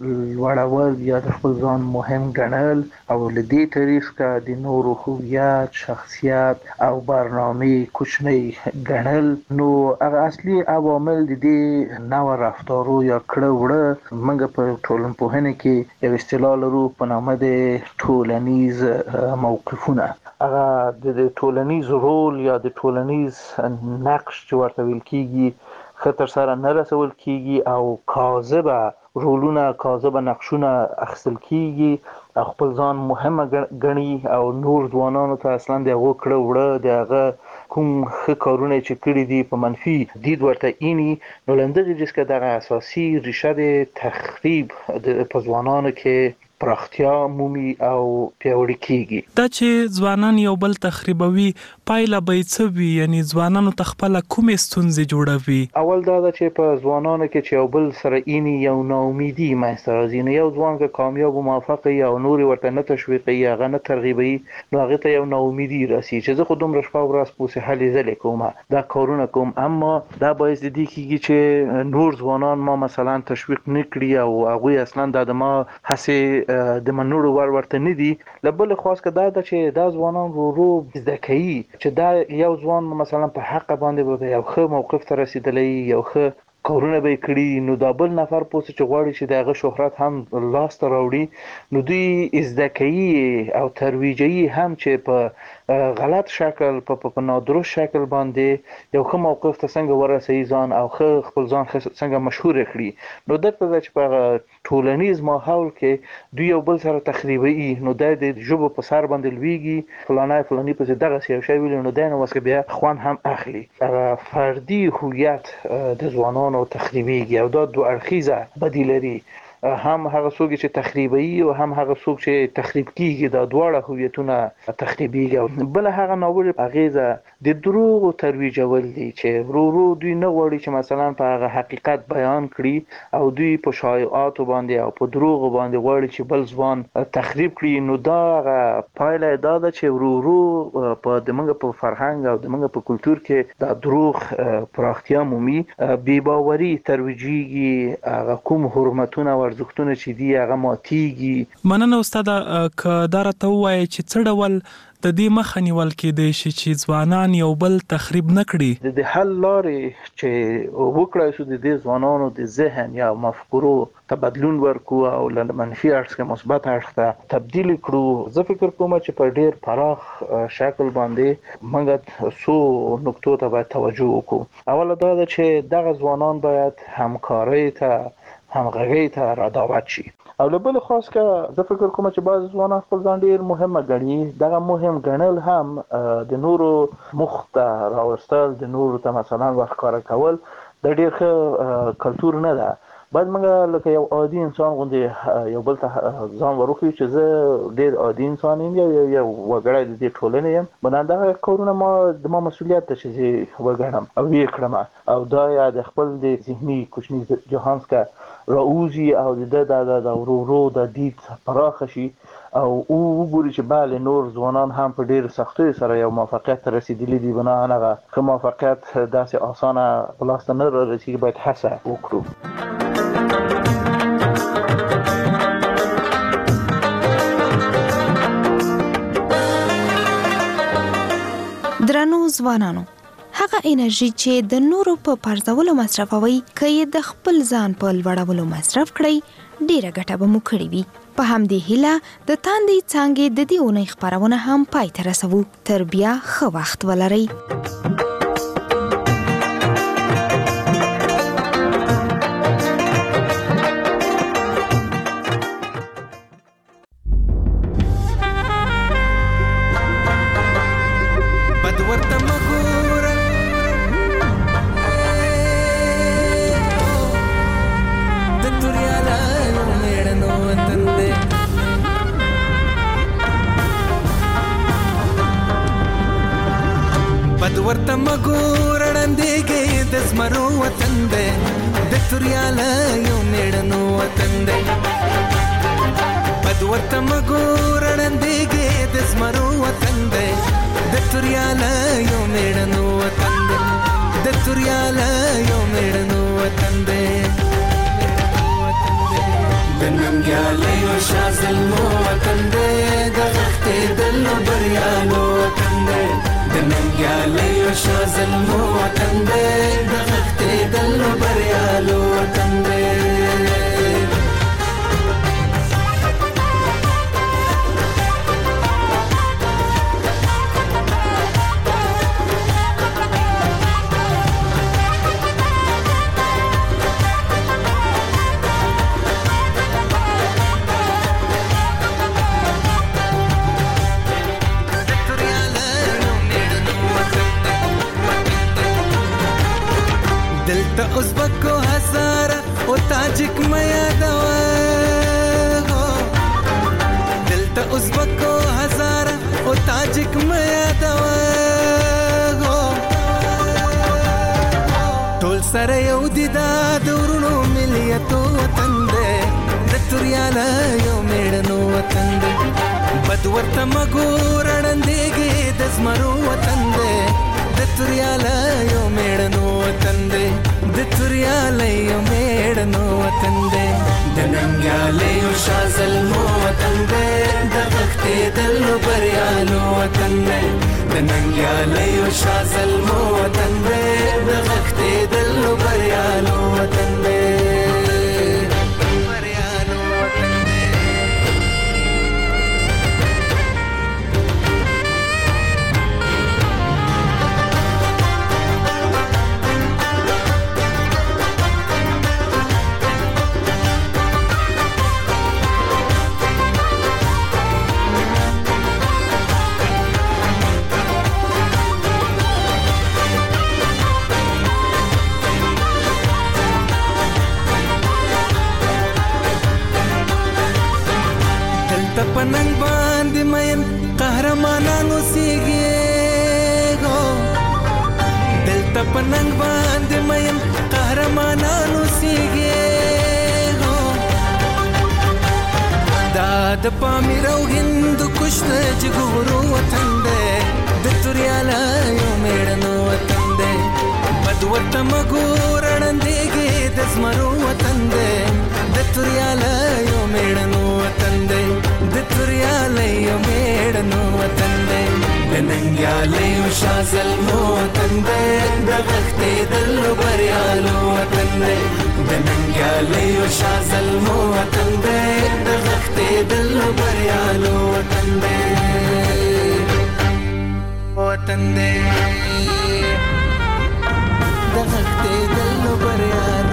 لوړول یا د خپل ځان مهم ګڼل او له دې طریقه د نورو هویت شخصیت او برنامه کوچنی ګڼل. نو هغه اصلي عوامل د دې نوع رفتارو یا کړه وړه موږ په ټولنپوهنه کې یو اصطلاح لرو په نامه د ټولنیز موقفونه. هغه د ټولنیز رول یا د ټولنیز نقش چې ورته ویل کیږي خطر سره نه رسول کیږي او کاذبه رولونه کاذبه نقشونه اخیستل کیږي او خپل ځان مهمه ګڼي او نور ځوانانو ته اصلا د هغو کړه وړه د هغه کوم ښه کارونه چې کړي دي په منفي دید ورته اینی. نو له همدغې جزه دغه اساسي ریشه د تخریب په ځوانانو کې پراختیا مومي او پیاوړي کیږي. دا چې ځوانان یو بل تخریبوي پایله به څه وي یعنی ځوانانو ته خپل کومې ستونزې جوړوي؟ اول دا چې په ځوانانو کې چې یو بل سره اینی یو ناامیدي منځته راځي. نو یو ځوان که کامیاب او موفق وي او نور ورته نه تشویقوي هغه نه ترغیبوي نو هغه ته یو ناامیدي راسي چې زه خو دومره شپه ورځ پوسې هلې ځلې کوم دا کارونه کوم اما دا باعث د دې کیږي چې نور ځوانان ما مثلا تشویق نه کړي او هغوی اصلا د ما هڅې د منورو ورته نه دي. له بل خاص که دا ده چې دا ځوانان ورو زده کوي چې دا یو ځوان مثلا په حق باندې به یو ښه موقف ته رسېدلی یو ښه کارونه به یې کړي نو دا بل نفر پوسې چې غواړي چې د هغه شهرت هم لاس ته راوړي نو دوی زده کوي او ترویجوي هم چې په غلط شکل په نادرست شکل باندې یو ښه موقف ته څنګه ورسوي ځان او ښه خپل ځان څنګه مشهور کړي. نو دلته ده چې په ټولنیز ماحول کې دوی یو بل سره تخریبوي نو دا د ژبو په سر باندې لویږي فلانی پسې دغسې یو شی ویلي نو دی نو واسکه بیا خوند هم اخلي. فردي هویت د ځوانانو تخریبیږي او دا دوه اړخیزه بدي لري. هم هغه څوک چې تخریبي او هم هغه څوک چې تخریب کیږي د دواړه هویتونه تخریبيږي. بل هغه ناول اغیزه د دروغ او ترویجول دي چې ورو دوی نه غواړي چې مثلا په هغه حقیقت بیان کړي او دوی په شایعات باندې او په دروغ باندې غواړي چې بل ځوان تخریب کړي. نو دا پایله دا ده چې ورو په دمنګ په فرهنګ او دمنګ په کلچر کې د دروغ پراختیا مومي، بې باوري ترویجيږي، هغه کوم حرمتونه او ارزښتونه چې دی هغه ماتيږي. مننه استاد ک دا راته وایي چې څه ډول د دې مخه نیول کېدای شي چې ځوانان یو بل تخریب نه کړي. د حل لارې چې وکړای شو د دې ځوانانو د ذهن یا مفکورو تبدلون ورکو او له منفي اړخ څخه مثبت اړخ ته تبدیل کړو. زه فکر کوم چې په ډیر پراخ شکل باندې موږ څو نقطو ته باید توجه وکړو. اوله دا ده چې دغه ځوانان باید همکارۍ ته همغږۍ ته رادعوت شي او له بل خاص که زه فکر کوم چې بعض ځوانان خپل ځان ډیر مهمه ګڼي. دغه مهم ګڼل هم د نورو مخ ته راوستل، د نورو ته مثلا ورښکاره کول د ډیر ښه کلتور نه ده. باید موږ لکه یو عادي انسان غوندې یو بل ته ځان ورکړو چې زه ډیر عادي انسان یم، یو وګړی د دې ټولنې یم، بنا دغه کارونه د ما مسؤلیت ده چې زه وګڼم او یې کړم او دا یا د خپل د ذهني کوچني جهان څخه راوځي او د ورو د دید پراخ شي او وګوري چې بله نور ځوانان هم په ډیر سختۍ سره یو موفقیت ته رسیدلي دي. بنا هغه که موفقیت داسې اسانه په لاس ته نه رسیږي، باید هڅه وکړو. درنو ځوانانو، هغه انرژي چې د نورو په پرځولو مصرفوي که یې د خپل ځان په لوړولو مصرف کړئ، ډیره ګټه به مو کړې وي. په همدې هیله د تاندې څانګې د دې اونۍ خپرونه هم پای ته رسوو. تر بیا ښه وخت ولرئ. ورته مګور وړاندېږي د زمرو وطن دی، د توریاله یو میړنو وطن دی. بد ورته مګور وړاندېږي د زمرو وطن دی، د توریاله یو میړنو وطن دی، د توریاله یو میړنو وطن دی. د ننګیالیو شاه زلمو وطن دی، د غښتېدلو بریالو وطن دی. د ننګیالیو شاه زلمو وطن دی، د غښتېدلو بریالو وطن دی. دلته ازبکو هزاره او تاجک میا دوا، دلته ازبکو هزاره او تاجک میا دوا. ټول سره یو دي دا د ورونو ملیتو وطن دی، د توریاله یو میړنو وطن دی. بد ورته مګور وړاندېږي د زمرو وطن دی، د توریاله یو میړنو وطن دی، د توریاله یو میړنو وطن دی. د ننګیالیو شاه زلمو وطن دی، د غښتېدلو بریالو وطن دی. د ننګیالیو شاه زلمو وطن دی، د غښتېدلو بریالو وطن دی. پننګ باندې مین قهرمانانو سیږي دلته پننګ باندې مین قهرمانانو سیږي دا د پامیر او هند کشت جګورو وطن دی د توریاله یو میړنو وطن دی بد ورته مګورړندېږي د زمرو وطن دی د توریاله یو میړنو وطن دی د توریاله یو میړنو وطن دی د ننګیاله یو شازلمو وطن دی د غښتېدل بریالو وطن دی د ننګیاله یو شازلمو وطن دی د غښتېدل بریالو وطن دی وطن دی د غښتېدل بریالو